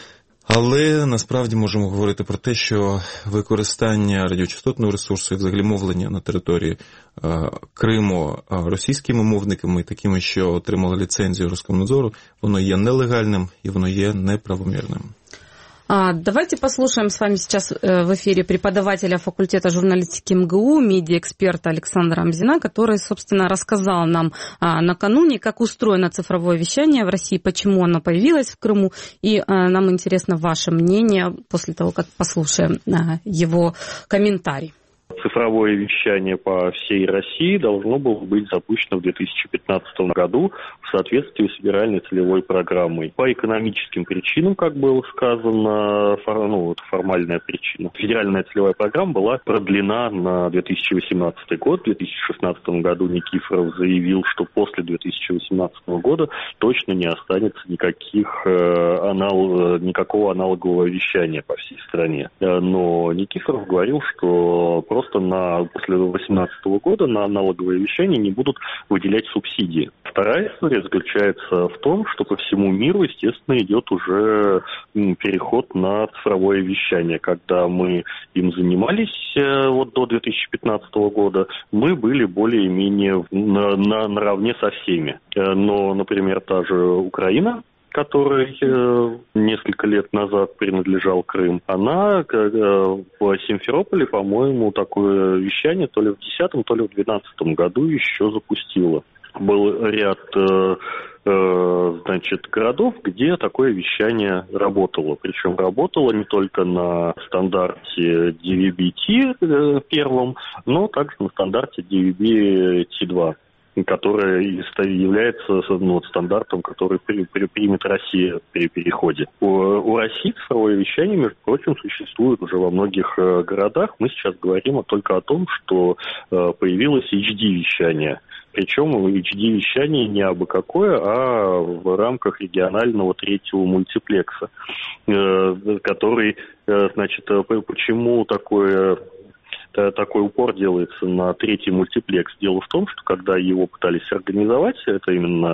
Але насправді можемо говорити про те, що використання радіочастотного ресурсу і взагалі мовлення на території е, Криму російськими мовниками, такими, що отримали ліцензію Роскомнадзору, воно є нелегальним і воно є неправомірним. Давайте послушаем с вами сейчас в эфире преподавателя факультета журналистики эм гэ у, медиаэксперта Александра Амзина, который, собственно, рассказал нам накануне, как устроено цифровое вещание в России, почему оно появилось в Крыму, и нам интересно ваше мнение после того, как послушаем его комментарий. Цифровое вещание по всей России должно было быть запущено в две тысячи пятнадцатом году в соответствии с федеральной целевой программой. По экономическим причинам, как было сказано, ну, вот формальная причина. Федеральная целевая программа была продлена на две тысячи восемнадцатый год. В две тысячи шестнадцатом году Никифоров заявил, что после две тысячи восемнадцатого года точно не останется никаких, э, анал, никакого аналогового вещания по всей стране. Но Никифоров говорил, что просто на, после две тысячи восемнадцатого года на аналоговое вещание не будут выделять субсидии. Вторая история заключается в том, что по всему миру, естественно, идет уже переход на цифровое вещание. Когда мы им занимались вот до две тысячи пятнадцатого года, мы были более-менее на, на, наравне со всеми. Но, например, та же Украина, которой э, несколько лет назад принадлежал Крым, она э, в Симферополе, по-моему, такое вещание то ли в десятом, то ли в двенадцатом году еще запустила. Был ряд э, э, значит, городов, где такое вещание работало. Причем работало не только на стандарте ди ви би-T э, первом, но также на стандарте ди ви би-Ти два, который является ну, стандартом, который при, при, примет Россия при переходе. У, у России цифровое вещание, между прочим, существует уже во многих э, городах. Мы сейчас говорим только о том, что э, появилось эйч ди-вещание. Причем эйч ди-вещание не абы какое, а в рамках регионального третьего мультиплекса, э, который, э, значит, почему такое... такой упор делается на третий мультиплекс. Дело в том, что когда его пытались организовать, это именно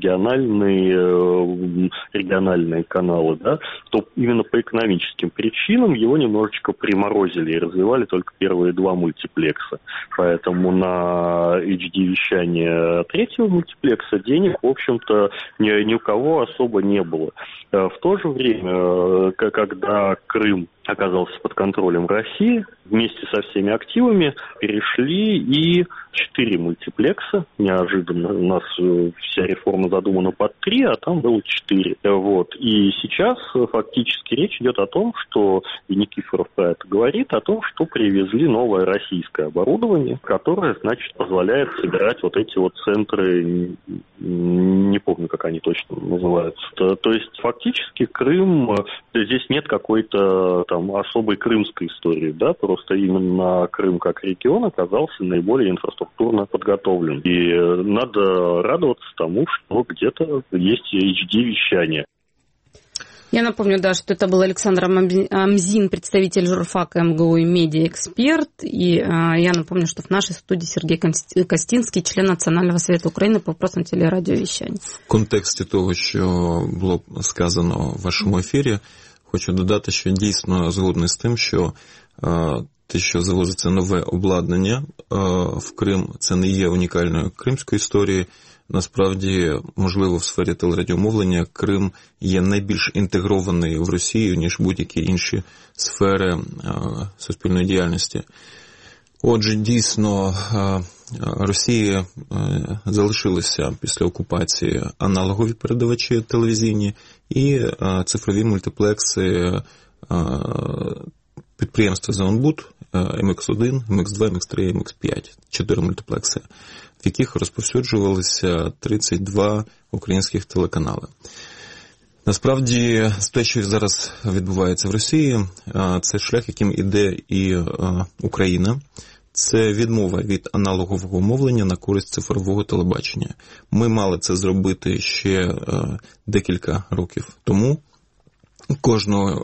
региональные, региональные каналы, да, то именно по экономическим причинам его немножечко приморозили и развивали только первые два мультиплекса. Поэтому на эйч ди-вещание третьего мультиплекса денег, в общем-то, ни, ни у кого особо не было. В то же время, когда Крым оказался под контролем России, вместе со всеми активами перешли и четыре мультиплекса. Неожиданно у нас вся реформа задумана под три, а там было четыре. Вот. И сейчас фактически речь идет о том, что, и Никифоров про это говорит, о том, что привезли новое российское оборудование, которое, значит, позволяет собирать вот эти вот центры, не помню, как они точно называются. То, то есть фактически Крым, здесь нет какой-то там особой крымской истории, да, просто именно Крым как регион оказался наиболее инфраструктурно подготовлен. И надо радоваться тому, что где-то есть эйч ди-вещание. Я напомню, да, что это был Александр Амзин, представитель журфака эм гэ у и медиаэксперт. И э, я напомню, что в нашей студии Сергей Костинський, член Національного совета України по вопросам телерадіовіщання. В контексті того, що було сказано в вашому ефірі, хочу додати, що дійсно згодний з тим, що е, те, що завозиться нове обладнання е, в Крим, це не є унікальною кримською історією. Насправді, можливо, в сфері телерадіомовлення Крим є найбільш інтегрований в Росію, ніж будь-які інші сфери е, суспільної діяльності. Отже, дійсно, е, Росії е, залишилися після окупації аналогові передавачі телевізійні і е, цифрові мультиплекси е, підприємства Заонбуд, ем ікс один, ем ікс два, ем ікс три, ем ікс п'ять, чотири мультиплекси, в яких розповсюджувалися тридцять два українських телеканали. Насправді, те, що зараз відбувається в Росії, це шлях, яким іде і Україна. Це відмова від аналогового мовлення на користь цифрового телебачення. Ми мали це зробити ще декілька років тому. Кожного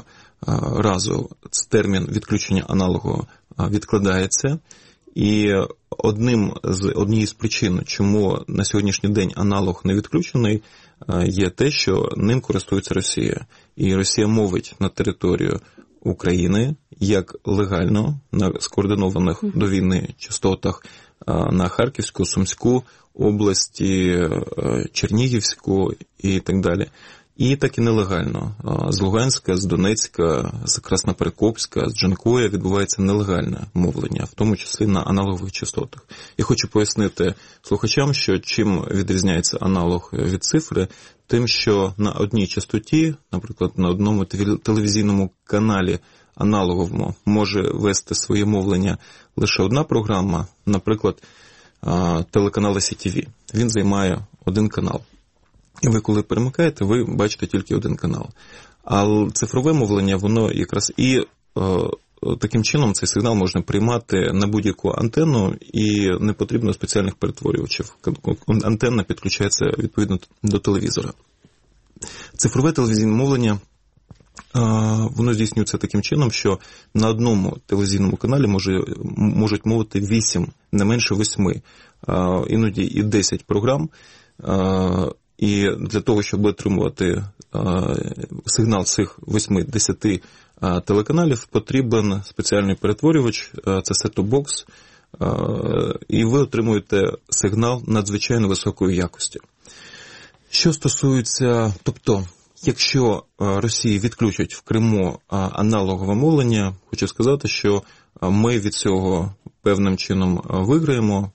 разу термін відключення аналогу відкладається. І одним з, однією з причин, чому на сьогоднішній день аналог не відключений, є те, що ним користується Росія. І Росія мовить на територію України як легально, на скоординованих до війни частотах на Харківську, Сумську області, Чернігівську і так далі. І так і нелегально. З Луганська, з Донецька, з Красноперекопська, з Джанкоя відбувається нелегальне мовлення, в тому числі на аналогових частотах. Я хочу пояснити слухачам, що чим відрізняється аналог від цифри, тим, що на одній частоті, наприклад, на одному телевізійному каналі аналоговому може вести своє мовлення лише одна програма, наприклад, телеканал Сі Ті Ві. Він займає один канал. І ви, коли перемикаєте, ви бачите тільки один канал. А цифрове мовлення, воно якраз і е, таким чином цей сигнал можна приймати на будь-яку антенну, і не потрібно спеціальних перетворювачів. Антенна підключається відповідно до телевізора. Цифрове телевізійне мовлення, е, воно здійснюється таким чином, що на одному телевізійному каналі може, можуть мовити вісім, не менше восьми, е, іноді і десять програм. Е, І для того, щоб отримувати а, сигнал цих восьми-десяти телеканалів, потрібен спеціальний перетворювач, а, це сет-топ-бокс, і ви отримуєте сигнал надзвичайно високої якості. Що стосується, тобто, якщо Росії відключать в Криму аналогове мовлення, хочу сказати, що ми від цього певним чином виграємо,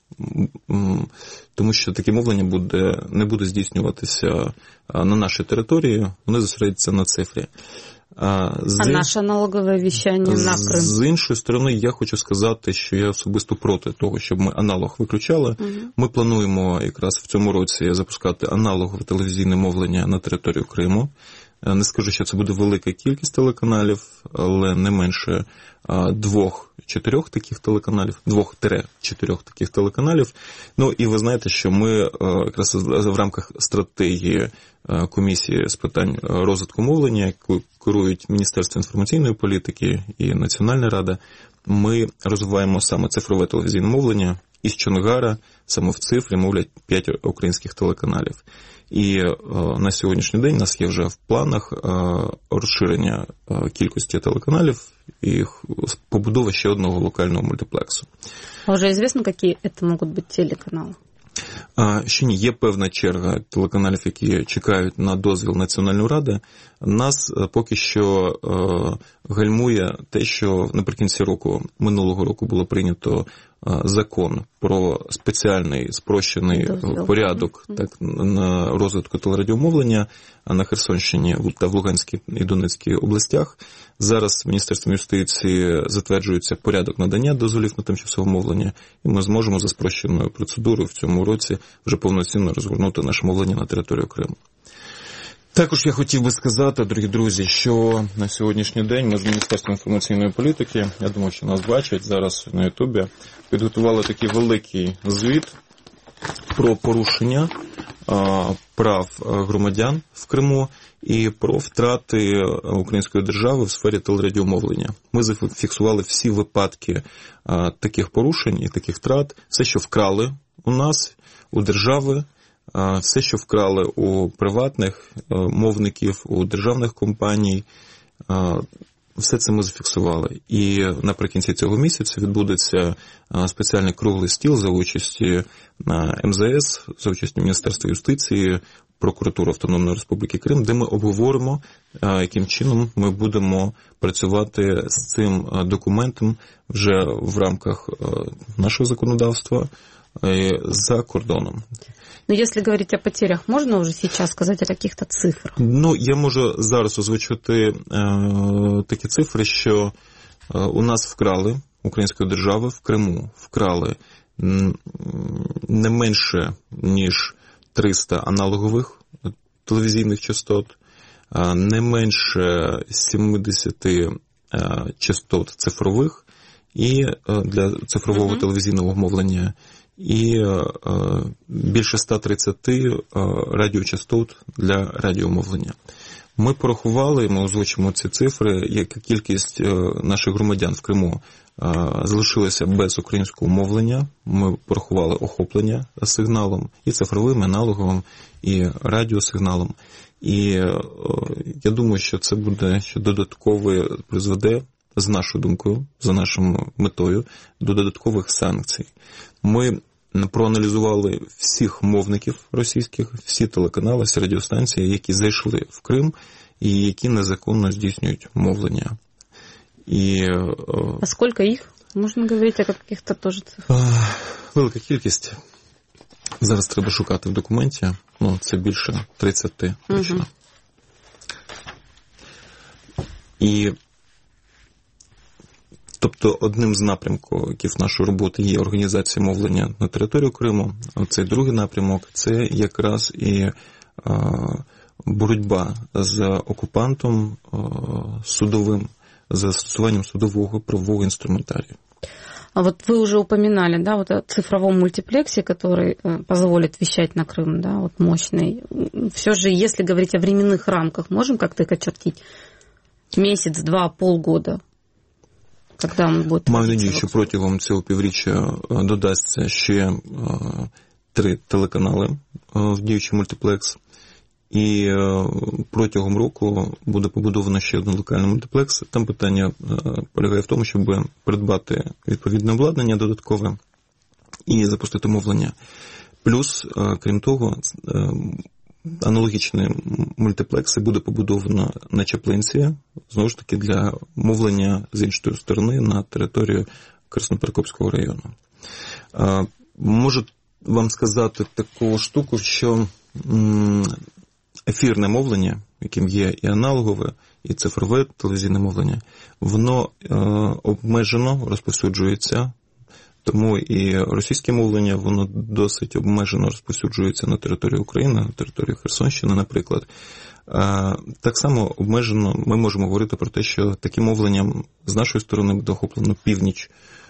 тому що таке мовлення буде, не буде здійснюватися на нашій території, вони зосередяться на цифрі. З... А наше аналогове віщання на Крим? З іншої сторони, я хочу сказати, що я особисто проти того, щоб ми аналог виключали. Угу. Ми плануємо якраз в цьому році запускати аналогове телевізійне мовлення на територію Криму. Не скажу, що це буде велика кількість телеканалів, але не менше двох-чотирьох таких телеканалів, двох-чотирьох таких телеканалів. Ну і ви знаєте, що ми якраз в рамках стратегії комісії з питань розвитку мовлення, яку керують Міністерство інформаційної політики і Національна рада, ми розвиваємо саме цифрове телевізійне мовлення. Із Чонгара саме в цифрі мовлять п'ять українських телеканалів. І е, на сьогоднішній день у нас є вже в планах е, розширення е, кількості телеканалів і побудова ще одного локального мультиплексу. А вже відомо, які це можуть бути телеканали? А, ще ні, є певна черга телеканалів, які чекають на дозвіл Національної ради. Нас поки що е, гальмує те, що наприкінці року, минулого року було прийнято е, закон про спеціальний спрощений дозвіл. порядок mm-hmm. так, на розвитку телерадіомовлення на Херсонщині та в Луганській і Донецькій областях. Зараз Міністерством юстиції затверджується порядок надання дозволів на тимчасове мовлення, і ми зможемо за спрощеною процедурою в цьому році вже повноцінно розгорнути наше мовлення на територію Криму. Також я хотів би сказати, дорогі друзі, що на сьогоднішній день ми з Міністерством інформаційної політики, я думаю, що нас бачать зараз на Ютубі, підготували такий великий звіт про порушення а, прав громадян в Криму і про втрати української держави в сфері телерадіомовлення. Ми зафіксували всі випадки а, таких порушень і таких втрат, все, що вкрали у нас, у держави, все, що вкрали у приватних мовників, у державних компаній, все це ми зафіксували. І наприкінці цього місяця відбудеться спеціальний круглий стіл за участі ем зе ес, за участю Міністерства юстиції, Прокуратури Автономної Республіки Крим, де ми обговоримо, яким чином ми будемо працювати з цим документом вже в рамках нашого законодавства за кордоном. Но если говорить о потерях, можно уже сейчас сказать о каких-то цифрах? Ну, я можу зараз озвучити е, такі цифри, що е, у нас вкрали, української держави в Криму вкрали не менше, ніж триста аналогових телевізійних частот, е, не менше сімдесят е, частот цифрових і е, для цифрового mm-hmm. телевізійного мовлення, і е, більше сто тридцять е, радіочастот для радіомовлення. Ми порахували, ми озвучимо ці цифри, яка кількість е, наших громадян в Криму е, залишилася без українського мовлення. Ми порахували охоплення сигналом і цифровим, і аналоговим, і радіосигналом. І е, я думаю, що це буде що додаткове призведе, з нашою думкою, за нашою метою, до додаткових санкцій. Ми проаналізували всіх мовників російських, всі телеканали, всі радіостанції, які зайшли в Крим і які незаконно здійснюють мовлення. І, а скільки їх? Можна говорити о яких-то теж цифрах? Велика кількість. Зараз треба шукати в документі. Ну, це більше тридцять. Угу. І тобто одним з напрямків нашої роботи є організація мовлення на територію Криму. Цей другий напрямок – це якраз і боротьба з окупантом судовим, з застосуванням судового правового інструментарію. А вот вы уже упоминали, да, вот о цифровом мультиплексе, который позволит вещать на Крым, да, вот мощный. Все же, если говорить о временных рамках, можем как-то их очертить? Месяц, два, полгода? Когда он буде? Маю надію, що протягом цього півріччя додасться ще три телеканали в діючий мультиплекс. І протягом року буде побудовано ще один локальний мультиплекс. Там питання полягає в тому, щоб придбати відповідне обладнання додаткове і запустити мовлення. Плюс, крім того, аналогічні мультиплекси буде побудовано на Чаплинці, знову ж таки, для мовлення з іншої сторони на територію Красноперекопського району. Можу вам сказати таку штуку, що ефірне мовлення, яким є і аналогове, і цифрове телевізійне мовлення, воно обмежено розповсюджується. Тому і російське мовлення, воно досить обмежено розповсюджується на території України, на території Херсонщини, наприклад. Так само обмежено ми можемо говорити про те, що таким мовленням з нашої сторони буде охоплено північ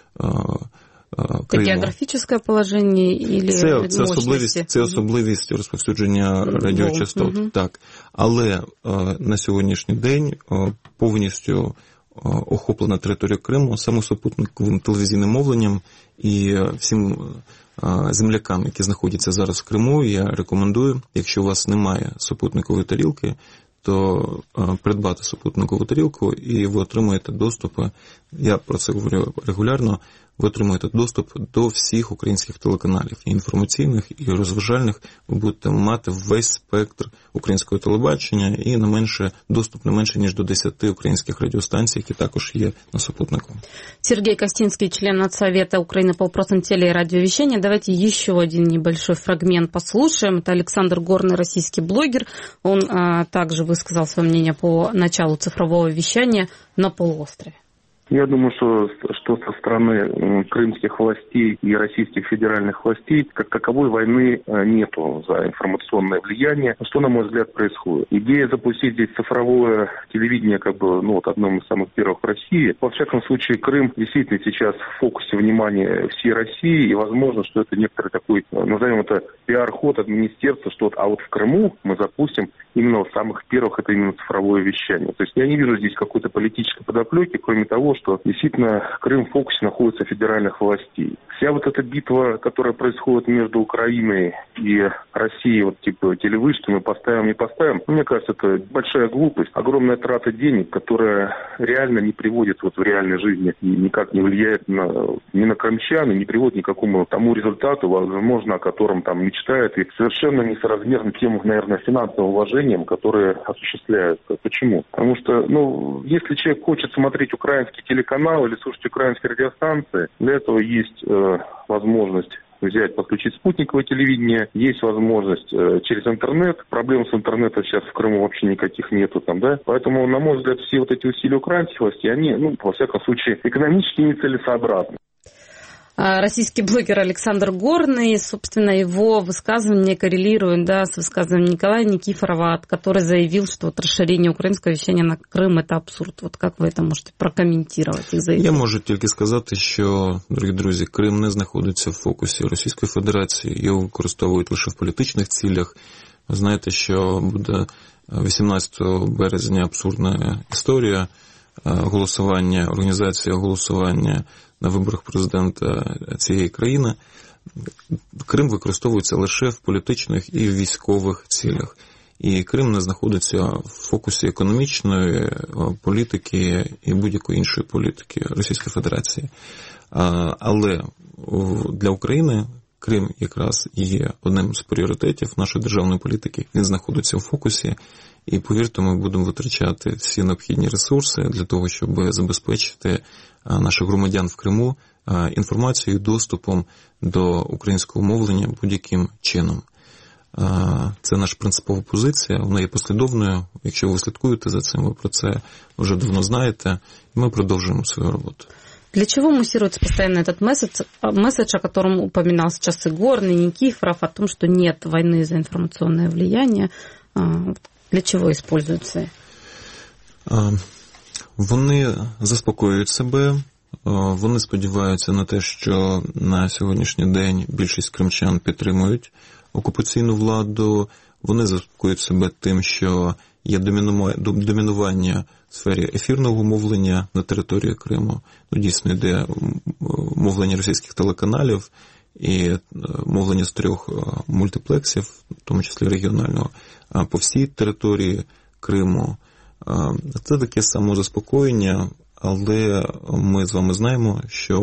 Криму. Це географічне положення? Или це, це, особливість, це особливість розповсюдження радіочастот. Угу. Так. Але на сьогоднішній день повністю охоплена територія Криму саме супутниковим телевізійним мовленням, і всім землякам, які знаходяться зараз в Криму, я рекомендую, якщо у вас немає супутникової тарілки, то придбати супутникову тарілку, і ви отримаєте доступ, я про це говорю регулярно, ви отримуєте доступ до всіх українських телеканалів, і інформаційних, і розважальних. Ви будете мати весь спектр українського телебачення і не менше, доступ не менше, ніж до десяти українських радіостанцій, які також є на супутнику. Сергей Костинский, член Нацсовета Украины по вопросам теле- и радиовещания. Давайте еще один небольшой фрагмент послушаем. Это Александр Горный, российский блогер. Он а, также высказал свое мнение по началу цифрового вещания на полуострове. Я думаю, что, что со стороны крымских властей и российских федеральных властей как таковой войны нету за информационное влияние. Что, на мой взгляд, происходит? Идея запустить здесь цифровое телевидение, как бы, ну, вот одном из самых первых в России. Во всяком случае, Крым действительно сейчас в фокусе внимания всей России, и возможно, что это некоторый такой, назовем это, пиар-ход от министерства, что вот, а вот в Крыму мы запустим именно в самых первых, это именно цифровое вещание. То есть я не вижу здесь какой-то политической подоплеки, кроме того, что действительно Крым в фокусе находится федеральных властей. Вся вот эта битва, которая происходит между Украиной и Россией, вот типа телевышки, мы поставим, не поставим, мне кажется, это большая глупость, огромная трата денег, которая реально не приводит вот в реальной жизни и никак не влияет на, ни на крымчан, и не приводит ни к какому тому результату, возможно, о котором там мечтают, и совершенно несоразмерно тем, наверное, финансовым вложением, которые осуществляются. Почему? Потому что, ну, если человек хочет смотреть украинский телеканал или слушать украинские радиостанции, для этого есть э, возможность взять, подключить спутниковое телевидение, есть возможность э, через интернет. Проблем с интернетом сейчас в Крыму вообще никаких нету там, да. Поэтому, на мой взгляд, все вот эти усилия украинских властей, они, ну, во всяком случае, экономически нецелесообразны. Российский блогер Александр Горный, собственно, его высказывание коррелирует, да, с высказыванием Николая Никифорова, который заявил, что вот расширение украинского вещания на Крым – это абсурд. Вот как ви це можете прокоментувати їх заявлення? Я можу тільки сказати, що, дорогі друзі, Крим не знаходиться в фокусі Російської Федерації, його використовують лише в політичних цілях. Ви знаєте, що буде вісімнадцятого березня абсурдна історія, голосування, організація голосування на виборах президента цієї країни. Крим використовується лише в політичних і військових цілях. І Крим не знаходиться в фокусі економічної політики і будь-якої іншої політики Російської Федерації. Але для України Крим якраз є одним з пріоритетів нашої державної політики. Він знаходиться в фокусі. І, повірте, ми будемо витрачати всі необхідні ресурси для того, щоб забезпечити наших громадян в Криму інформацією, доступом до українського мовлення будь-яким чином. Це наша принципова позиція, вона є послідовною. Якщо ви слідкуєте за цим, ви про це вже давно знаєте, і ми продовжуємо свою роботу. Для чего муссируется постоянно этот месседж, месседж, о котором упоминал сейчас и Горный, и Никифоров, о том, что нет войны за информационное влияние? Для чого використовуються? Вони заспокоюють себе, вони сподіваються на те, що на сьогоднішній день більшість кримчан підтримують окупаційну владу, вони заспокоюють себе тим, що є домінування в сфері ефірного мовлення на території Криму. Ну, дійсно, йде мовлення російських телеканалів і мовлення з трьох мультиплексів, в тому числі регіонального, по всій території Криму. Це таке самозаспокоєння, але ми з вами знаємо, що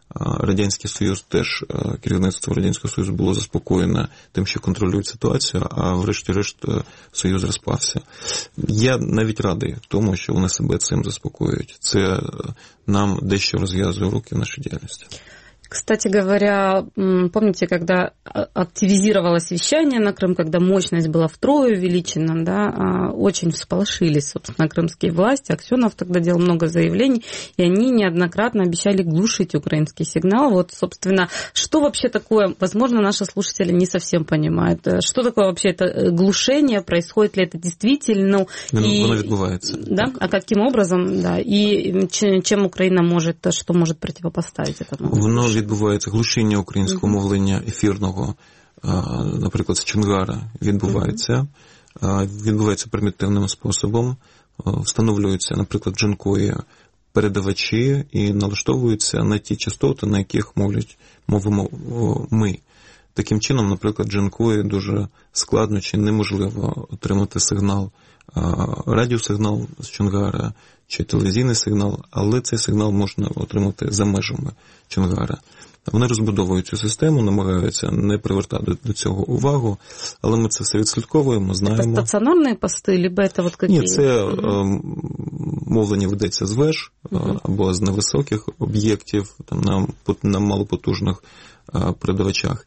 Радянський Союз теж, керівництво Радянського Союзу було заспокоєне тим, що контролюють ситуацію, а врешті-решт Союз розпався. Я навіть радий тому, що вони себе цим заспокоюють. Це нам дещо розв'язує руки в нашій діяльності. Кстати говоря, помните, когда активизировалось вещание на Крым, когда мощность была втрое увеличена, да, очень всполошились, собственно, крымские власти. Аксенов тогда делал много заявлений, и они неоднократно обещали глушить украинский сигнал. Вот, собственно, что вообще такое, возможно, наши слушатели не совсем понимают, что такое вообще это глушение, происходит ли это действительно? Оно, и, оно відбувається. Да, так. А каким образом, да, и чем Украина может, что может противопоставить этому? Воно відбувається глушення українського мовлення ефірного, наприклад, з Чонгара відбувається. Відбувається примітивним способом. Встановлюються, наприклад, джанкої передавачі і налаштовуються на ті частоти, на яких мовлять, мовимо ми. Таким чином, наприклад, джанкої дуже складно чи неможливо отримати сигнал, радіосигнал з Чонгара чи телевізійний сигнал, але цей сигнал можна отримати за межами Чонгара. Вони розбудовують цю систему, намагаються не привертати до цього увагу, але ми це все відслідковуємо, знаємо. Це стаціонарні пости, либо це от які? Ні, це угу. мовлення ведеться з веж угу. або з невисоких об'єктів, там, на, на малопотужних передавачах.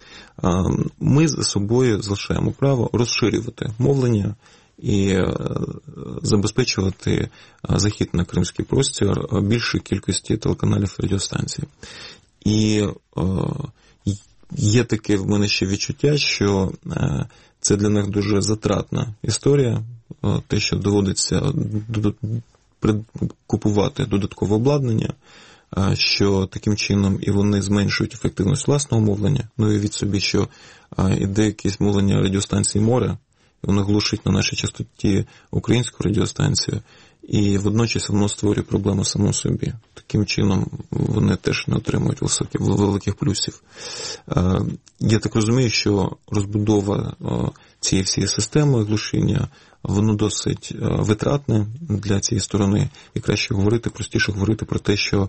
Ми за собою залишаємо право розширювати мовлення і забезпечувати захід на кримський простір більшої кількості телеканалів і радіостанцій. І е, є таке в мене ще відчуття, що е, це для них дуже затратна історія, е, те, що доводиться додат... купувати додаткове обладнання, е, що таким чином і вони зменшують ефективність власного мовлення. Ну і від собі, що е, іде якесь мовлення радіостанції «Море», і воно глушить на нашій частоті українську радіостанцію, і водночас воно створює проблему самому собі. Таким чином вони теж не отримують високих, великих плюсів. Я так розумію, що розбудова цієї всієї системи глушіння, воно досить витратне для цієї сторони, і краще говорити, простіше говорити про те, що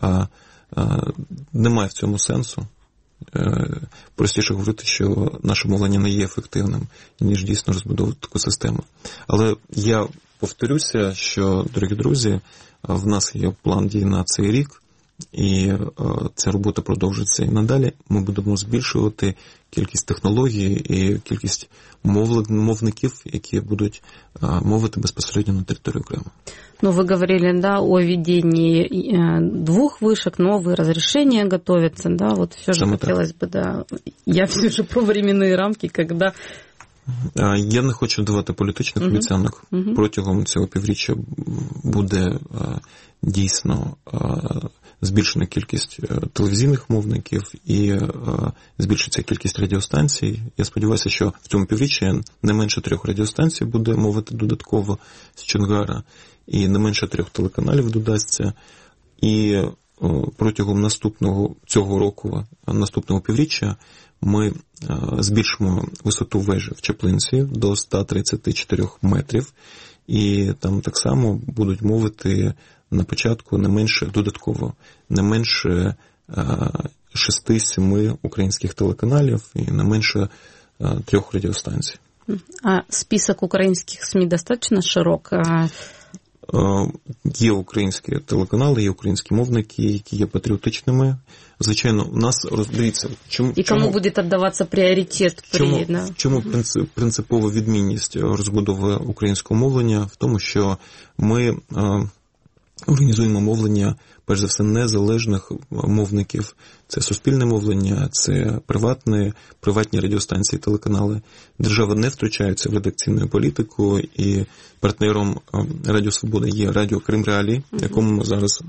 немає в цьому сенсу. Простіше говорити, що наше мовлення не є ефективним, ніж дійсно розбудовувати таку систему. Але я повторюся, що, дорогі друзі, в нас є план дій на цей рік, і ця робота продовжиться і надалі. Ми будемо збільшувати кількість технологій і кількість мовників, які будуть мовити безпосередньо на території Криму. Ну, вы говорили, да, о введении двух вышек, новые разрешения готовятся, да, вот все же хотелось бы, да, я все же про временные рамки, когда... Я не хочу давати політичних uh-huh. обіцянок. Uh-huh. Протягом цього півріччя буде дійсно збільшена кількість телевізійних мовників і збільшиться кількість радіостанцій. Я сподіваюся, що в цьому півріччі не менше трьох радіостанцій буде мовити додатково з Чонгара, і не менше трьох телеканалів додасться. І протягом наступного цього року, наступного півріччя, ми збільшимо висоту вежі в Чаплинці до сто тридцять чотири метрів, і там так само будуть мовити на початку не менше, додатково, не менше шести-семи українських телеканалів і не менше трьох радіостанцій. А список українських СМІ достатньо широк? Є українські телеканали, є українські мовники, які є патріотичними. Звичайно, у нас, роздивіться, чому... І кому чому, буде віддаватися пріоритет? При, чому, да? чому принцип, принципова відмінність розбудови українського мовлення? В тому, що ми організуємо мовлення, перш за все, незалежних мовників. Це суспільне мовлення, це приватні, приватні радіостанції, телеканали. Держава не втручається в редакційну політику, і партнером Радіо Свобода є Радіо Крим Реалії, uh-huh. якому ми зараз,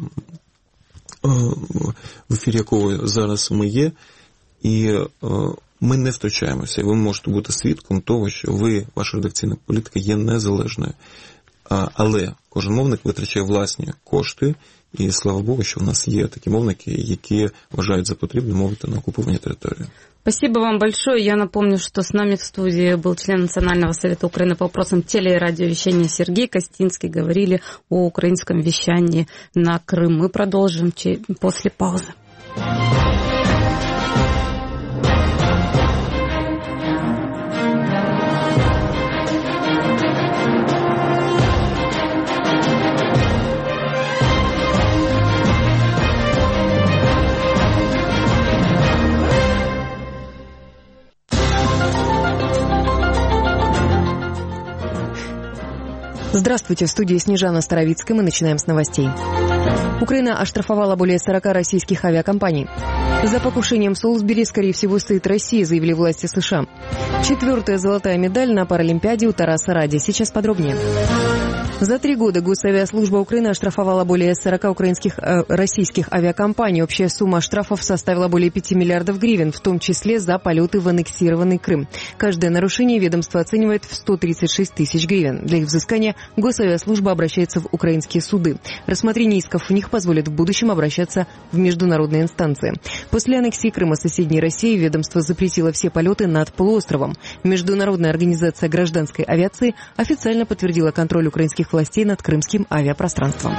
в ефірі якого зараз ми є, і ми не втручаємося. І ви можете бути свідком того, що ви, ваша редакційна політика є незалежною. Але кожен мовник витрачає власні кошти, і слава Богу, що в нас є такі мовники, які вважають за потрібне мовити на окупованій території. Спасибо вам большое. Я напомню, что с нами в студии был член Национального совета Украины по вопросам теле- и радиовещания Сергей Костинский. Говорили о украинском вещании на Крым. Мы продолжим после паузы. Здравствуйте, в студии Снежана Старовицкая. Мы начинаем с новостей. Украина оштрафовала более сорока российских авиакомпаний. За покушением в Солсбери, скорее всего, стоит Россия, заявили власти США. Четвертая золотая медаль на Паралимпиаде у Тараса Ради. Сейчас подробнее. За три года Госавиаслужба Украины оштрафовала более сорока украинских, э, российских авиакомпаний. Общая сумма штрафов составила более пяти миллиардов гривен, в том числе за полеты в аннексированный Крым. Каждое нарушение ведомство оценивает в сто тридцать шесть тысяч гривен. Для их взыскания Госавиаслужба обращается в украинские суды. Рассмотрение исков в них позволит в будущем обращаться в международные инстанции. После аннексии Крыма соседней России ведомство запретило все полеты над полуостровом. Международная организация гражданской авиации официально подтвердила контроль украинских властей над крымским авиапространством.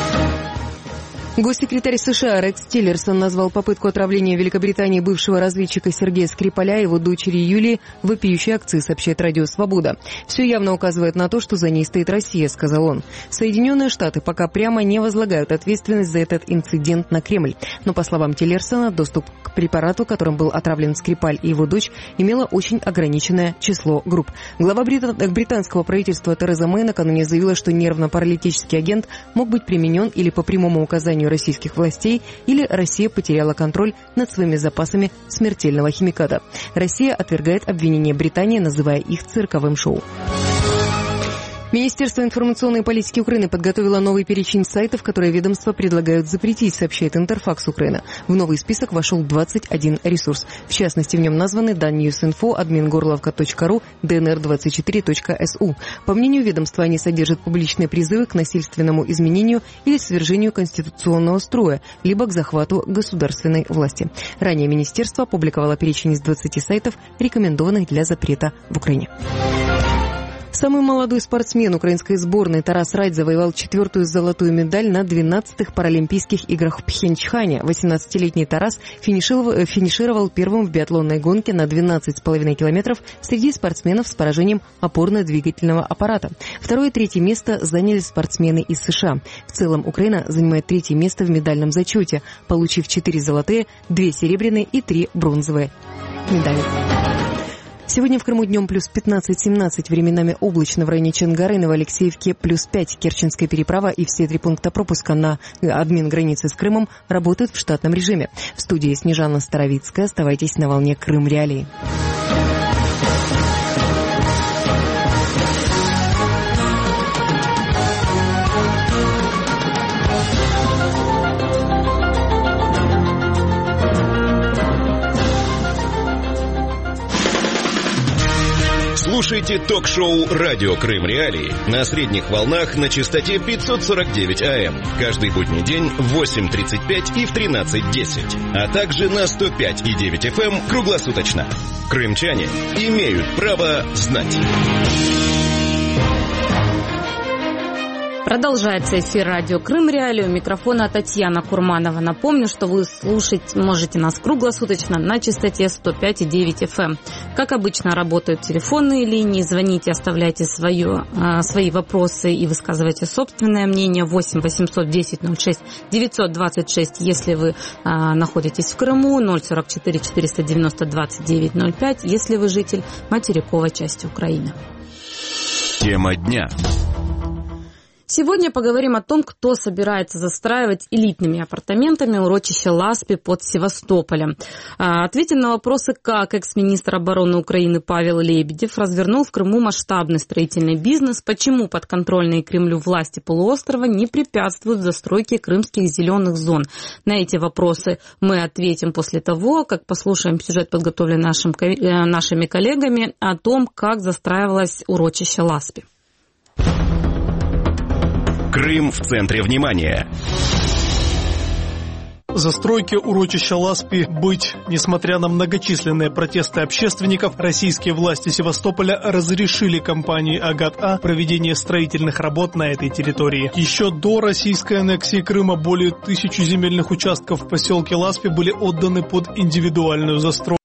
Госсекретарь США Рекс Тиллерсон назвал попытку отравления Великобритании бывшего разведчика Сергея Скрипаля и его дочери Юлии вопиющей акцией, сообщает Радио Свобода. «Все явно указывает на то, что за ней стоит Россия», — сказал он. Соединенные Штаты пока прямо не возлагают ответственность за этот инцидент на Кремль. Но, по словам Тиллерсона, доступ к препарату, которым был отравлен Скрипаль и его дочь, имело очень ограниченное число групп. Глава британского правительства Тереза Мэй накануне заявила, что нервно-паралитический агент мог быть применен или по прямому указанию российских властей, или Россия потеряла контроль над своими запасами смертельного химиката. Россия отвергает обвинения Британии, называя их цирковым шоу. Министерство информационной политики Украины подготовило новый перечень сайтов, которые ведомства предлагают запретить, сообщает Интерфакс Украина. В новый список вошел двадцать один ресурс. В частности, в нем названы DanNewsInfo, админгорловка точка ру, ди эн эр двадцать четыре точка эс у. По мнению ведомства, они содержат публичные призывы к насильственному изменению или свержению конституционного строя, либо к захвату государственной власти. Ранее министерство опубликовало перечень из двадцати сайтов, рекомендованных для запрета в Украине. Самый молодой спортсмен украинской сборной Тарас Радь завоевал четвертую золотую медаль на двенадцатых Паралимпийских играх в Пхенчхане. восемнадцатилетний Тарас финишировал, финишировал первым в биатлонной гонке на двенадцать с половиной километров среди спортсменов с поражением опорно-двигательного аппарата. Второе и третье место заняли спортсмены из США. В целом Украина занимает третье место в медальном зачете, получив четыре золотые, две серебряные и три бронзовые медали. Сегодня в Крыму днем плюс пятнадцать-семнадцать, временами облачно в районе Чонгары и Новоалексеевки плюс пять. Керченская переправа и все три пункта пропуска на админ границы с Крымом работают в штатном режиме. В студии Снежана Старовицкая. Оставайтесь на волне Крым Реалии. Слушайте ток-шоу «Радио Крым Реалии» на средних волнах на частоте пятьсот сорок девять эй эм каждый будний день в восемь тридцать пять и в тринадцать десять, а также на сто пять и девять эф эм круглосуточно. Крымчане имеют право знать. Продолжается эфир радио Крым Реалии. У микрофона Татьяна Курманова. Напомню, что вы слушать можете нас круглосуточно на частоте сто пять и девять эф эм. Как обычно, работают телефонные линии. Звоните, оставляйте свое, свои вопросы и высказывайте собственное мнение. восемь восемьсот десять ноль шесть девятьсот двадцать шесть, если вы а, находитесь в Крыму. ноль сорок четыре четыреста девяносто двадцать девять ноль пять, если вы житель материковой части Украины. Тема дня. Сегодня поговорим о том, кто собирается застраивать элитными апартаментами урочище Ласпи под Севастополем. Ответим на вопросы, как экс-министр обороны Украины Павел Лебедев развернул в Крыму масштабный строительный бизнес, почему подконтрольные Кремлю власти полуострова не препятствуют застройке крымских зеленых зон. На эти вопросы мы ответим после того, как послушаем сюжет, подготовленный нашим, нашими коллегами, о том, как застраивалось урочище Ласпи. Крым в центре внимания. Застройки урочища Ласпи быть. Несмотря на многочисленные протесты общественников, российские власти Севастополя разрешили компании «Агат-А» проведение строительных работ на этой территории. Еще до российской аннексии Крыма более тысячи земельных участков в поселке Ласпи были отданы под индивидуальную застройку.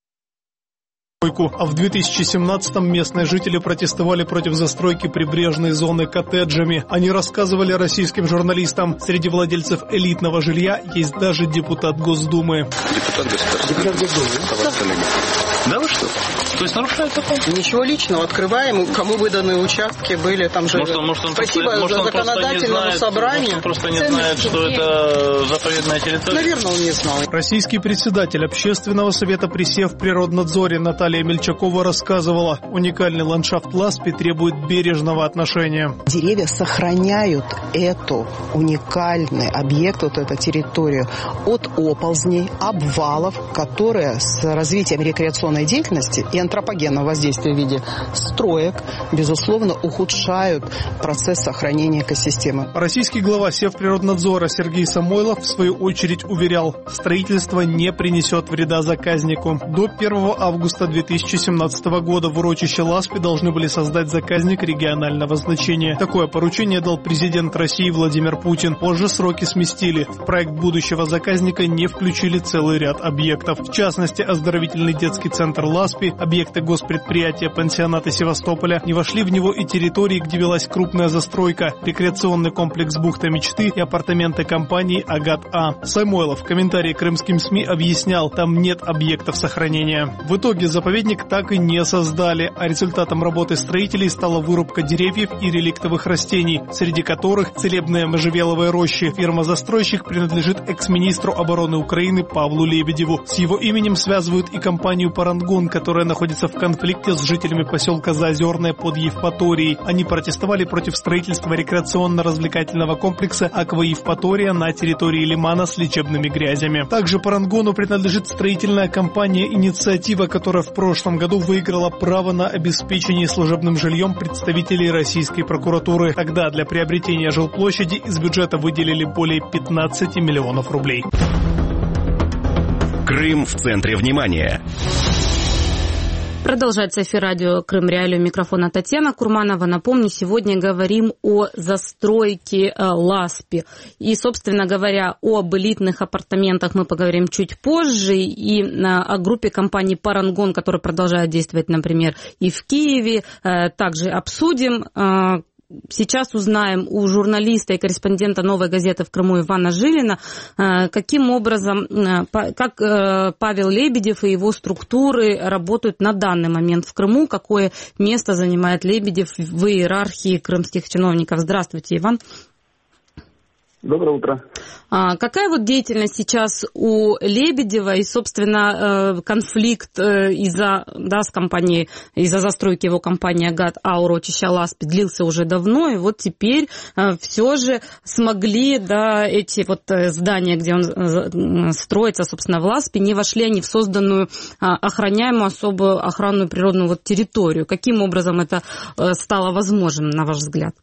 А в две тысячи семнадцатом местные жители протестовали против застройки прибрежной зоны коттеджами. Они рассказывали российским журналистам, среди владельцев элитного жилья есть даже депутат Госдумы. Депутат Госдумы. Депутат Госдумы. Да вы что? То есть нарушает закон? Ничего личного. Открываем, кому выданы участки были, там же. Может, он, может, он Спасибо просто, может, он законодательному знает, собранию. Может, он просто не знает, что это заповедная территория. Наверное, он не знал. Российский председатель Общественного совета при Севприроднадзоре Наталья Мельчакова рассказывала, уникальный ландшафт Ласпи требует бережного отношения. Деревья сохраняют эту уникальный объект, вот эту территорию от оползней, обвалов, которые с развитием рекреационной деятельности и антропогенного воздействия в виде строек, безусловно, ухудшают процесс сохранения экосистемы. Российский глава Севприроднадзора Сергей Самойлов в свою очередь уверял, строительство не принесет вреда заказнику. До первого августа две тысячи семнадцатого года в урочище Ласпи должны были создать заказник регионального значения. Такое поручение дал президент России Владимир Путин. Позже сроки сместили. В проект будущего заказника не включили целый ряд объектов. В частности, оздоровительный детский центр Ласпи, объекты госпредприятия, пансионаты Севастополя. Не вошли в него и территории, где велась крупная застройка, рекреационный комплекс «Бухта мечты» и апартаменты компании «Агат-А». Самойлов в комментарии крымским СМИ объяснял, там нет объектов сохранения. В итоге заповедник так и не создали, а результатом работы строителей стала вырубка деревьев и реликтовых растений, среди которых целебные можжевеловые рощи. Фирма-застройщик принадлежит экс-министру обороны Украины Павлу Лебедеву. С его именем связывают и компанию «Парангон», которая находится в конфликте с жителями поселка Заозерное под Евпаторией. Они протестовали против строительства рекреационно-развлекательного комплекса «Аква-Евпатория» на территории лимана с лечебными грязями. Также «Парангону» принадлежит строительная компания «Инициатива», которая в прошлом году выиграла право на обеспечение служебным жильем представителей российской прокуратуры. Тогда для приобретения жилплощади из бюджета выделили более пятнадцати миллионов рублей. Крым в центре внимания. Продолжается эфир радио Крым Реалии. У микрофона Татьяна Курманова. Напомню, сегодня говорим о застройке Ласпи. И, собственно говоря, об элитных апартаментах мы поговорим чуть позже. И о группе компаний «Парангон», которая продолжает действовать, например, и в Киеве. Также обсудим. Сейчас узнаем у журналиста и корреспондента «Новой газеты» в Крыму Ивана Жилина, каким образом, как Павел Лебедев и его структуры работают на данный момент в Крыму, какое место занимает Лебедев в иерархии крымских чиновников. Здравствуйте, Иван. Доброе утро. А какая вот деятельность сейчас у Лебедева и, собственно, конфликт из-за, да, с компанией, из-за застройки его компании «Агат-А» урочища Ласпи длился уже давно, и вот теперь все же смогли, да, эти вот здания, где он строится, собственно, в Ласпи, не вошли они в созданную охраняемую особую охранную природную вот территорию. Каким образом это стало возможным, на ваш взгляд?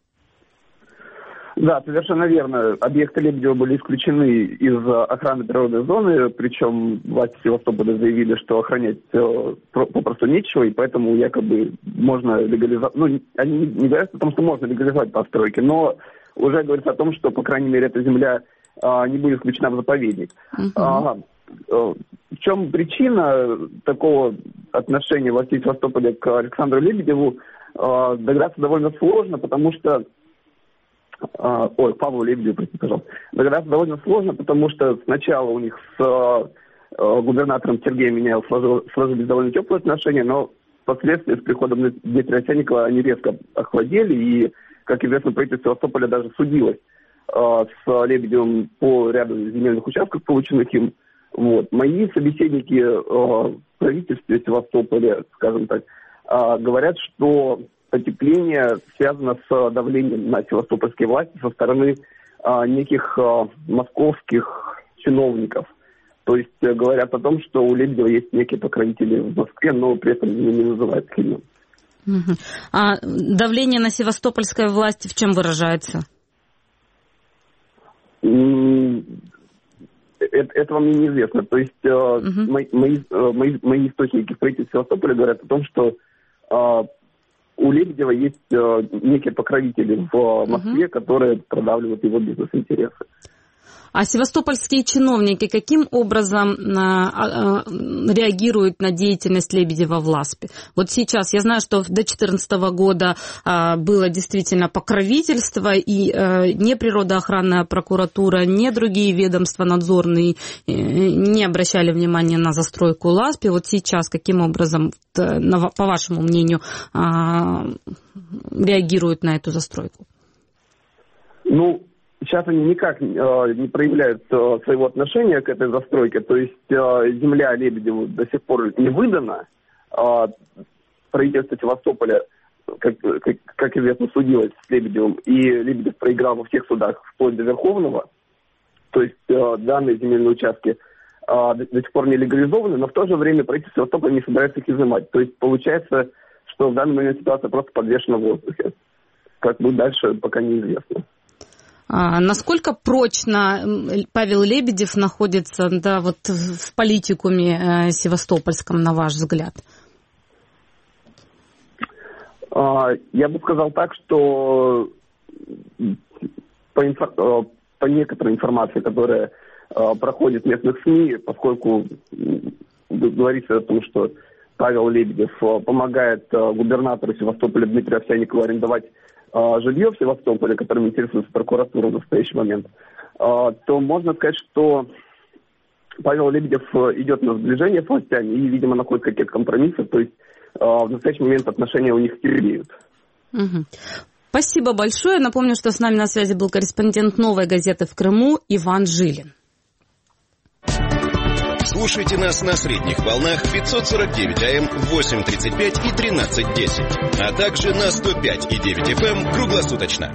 Да, совершенно верно. Объекты Лебедева были исключены из охраны природной зоны, причем власти Севастополя заявили, что охранять попросту нечего, и поэтому якобы можно легализовать... Ну, они не говорят о том, что можно легализовать постройки, но уже говорится о том, что, по крайней мере, эта земля а, не будет включена в заповедник. Uh-huh. А, в чем причина такого отношения властей Севастополя к Александру Лебедеву, а, догадаться довольно сложно, потому что Ой, Павлу Лебедеву, простите, пожалуйста. Догадаться довольно сложно, потому что сначала у них с э, губернатором Сергеем Миняевым сложились довольно теплые отношения, но впоследствии с приходом Дмитрия Овсянникова они резко охладели, и, как известно, правительство Севастополя даже судилось э, с Лебедевым по ряду земельных участков, полученных им. Вот. Мои собеседники э, в правительстве Севастополя, скажем так, э, говорят, что потепление связано с давлением на севастопольские власти со стороны а, неких а, московских чиновников. То есть говорят о том, что у Лебедева есть некие покровители в Москве, но при этом не называют имен. Угу. А давление на севастопольской власти в чем выражается? это, этого мне неизвестно. То есть uh-huh. мои, мои, мои, мои источники в правительстве Севастополя говорят о том, что э, у Лебедева есть э, некие покровители в Москве, uh-huh. которые продавливают его бизнес-интересы. А севастопольские чиновники каким образом а, а, реагируют на деятельность Лебедева в Ласпи? Вот сейчас я знаю, что до две тысячи четырнадцатого года а, было действительно покровительство, и а, ни природоохранная прокуратура, ни другие ведомства надзорные не обращали внимания на застройку Ласпи. Вот сейчас каким образом, по вашему мнению, а, реагируют на эту застройку? Ну, сейчас они никак э, не проявляют э, своего отношения к этой застройке. То есть э, земля Лебедеву до сих пор не выдана. Э, правительство Севастополя, как, как, как известно, судилось с Лебедевым. И Лебедев проиграл во всех судах вплоть до Верховного. То есть э, данные земельные участки э, до, до сих пор не легализованы, но в то же время правительство Севастополя не собирается их изымать. То есть получается, что в данный момент ситуация просто подвешена в воздухе. Как будет дальше, пока неизвестно. А насколько прочно Павел Лебедев находится, да, вот в политикуме э, севастопольском, на ваш взгляд? А, я бы сказал так, что по, инфо- по некоторой информации, которая э, проходит в местных СМИ, поскольку говорится о том, что Павел Лебедев помогает э, губернатору Севастополя Дмитрию Овсянникову арендовать жилье в Севастополе, которым интересуется прокуратура в настоящий момент, то можно сказать, что Павел Лебедев идет на сближение с властями и, видимо, находит какие-то компромиссы, то есть в настоящий момент отношения у них теплеют. Угу. Спасибо большое. Напомню, что с нами на связи был корреспондент «Новой газеты» в Крыму Иван Жилин. Слушайте нас на средних волнах пятьсот сорок девять АМ, восемь тридцать пять и тринадцать десять, а также на сто пять и девять эф эм круглосуточно.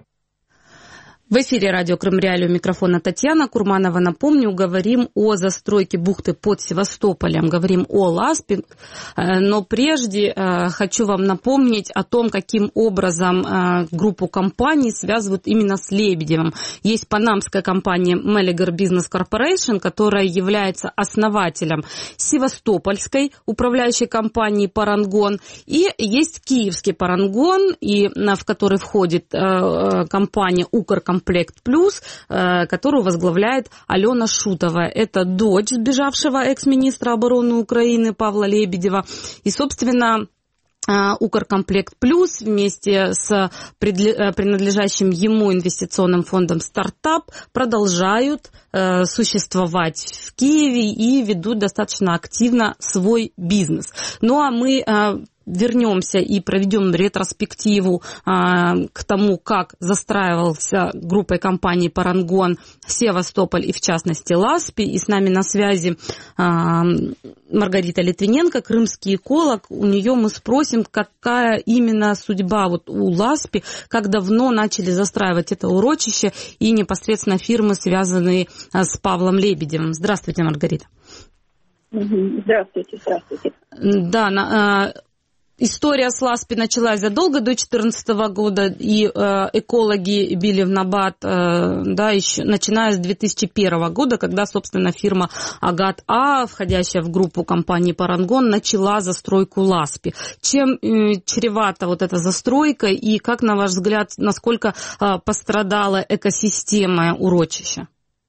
В эфире радио Крым Реалии, у микрофона Татьяна Курманова. Напомню, говорим о застройке бухты под Севастополем, говорим о Ласпи. Но прежде хочу вам напомнить о том, каким образом группу компаний связывают именно с Лебедевым. Есть панамская компания Meliger Business Corporation, которая является основателем севастопольской управляющей компании Парангон. И есть киевский Парангон, и в который входит компания Укркомплект Плюс, которую возглавляет Алена Шутова. Это дочь сбежавшего экс-министра обороны Украины Павла Лебедева. И, собственно, Укркомплект Плюс вместе с принадлежащим ему инвестиционным фондом «Стартап» продолжают существовать в Киеве и ведут достаточно активно свой бизнес. Ну а мы вернемся и проведем ретроспективу а, к тому, как застраивался группой компаний «Парангон» Севастополь и, в частности, Ласпи. И с нами на связи а, Маргарита Литвиненко, крымский эколог. У нее мы спросим, какая именно судьба вот у Ласпи, как давно начали застраивать это урочище и непосредственно фирмы, связанные а, с Павлом Лебедевым. Здравствуйте, Маргарита. Здравствуйте, здравствуйте. Да, на, а, история с Ласпи началась задолго до две тысячи четырнадцатого года, и э, экологи били в набат, э, да, еще, начиная с две тысячи первого года, когда, собственно, фирма Агат-А, входящая в группу компании Парангон, начала застройку Ласпи. Чем э, чревата вот эта застройка, и как, на ваш взгляд, насколько э, пострадала экосистема урочища?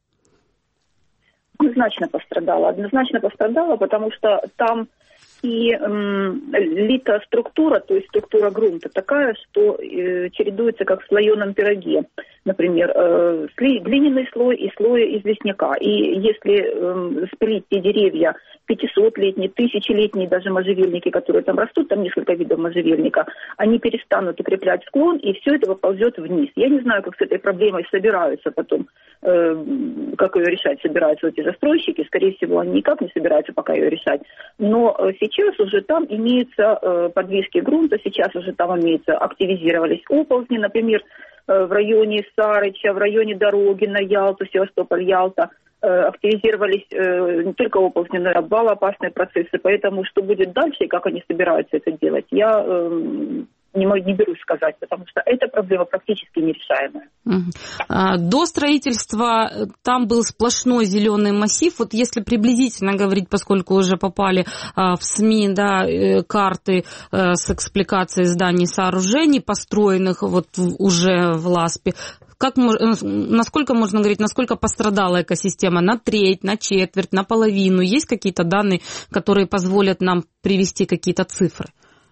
Однозначно пострадала. Однозначно пострадала, потому что там и эм, литоструктура, то есть структура грунта такая, что э, чередуется как в слоеном пироге. Например, э, глиняный слой и слой известняка. И если э, спилить те деревья, пятисотлетние, тысячелетние даже можжевельники, которые там растут, там несколько видов можжевельника, они перестанут укреплять склон, и все это поползет вниз. Я не знаю, как с этой проблемой собираются потом, э, как ее решать собираются эти застройщики. Скорее всего, они никак не собираются пока ее решать. Но э, сейчас уже там имеются э, подвески грунта, сейчас уже там имеются, активизировались оползни, например, э, в районе Сарыча, в районе дороги на Ялту, Севастополь-Ялта, э, активизировались э, не только оползни, но и обвалоопасные процессы. Поэтому что будет дальше и как они собираются это делать, я э, не, не берусь сказать, потому что эта проблема практически нерешаемая. До строительства там был сплошной зеленый массив. Вот если приблизительно говорить, поскольку уже попали в СМИ, да, карты с экспликацией зданий и сооружений, построенных вот уже в Ласпи, как, насколько можно говорить, насколько пострадала экосистема? На треть, на четверть, на половину? Есть какие-то данные, которые позволят нам привести какие-то цифры?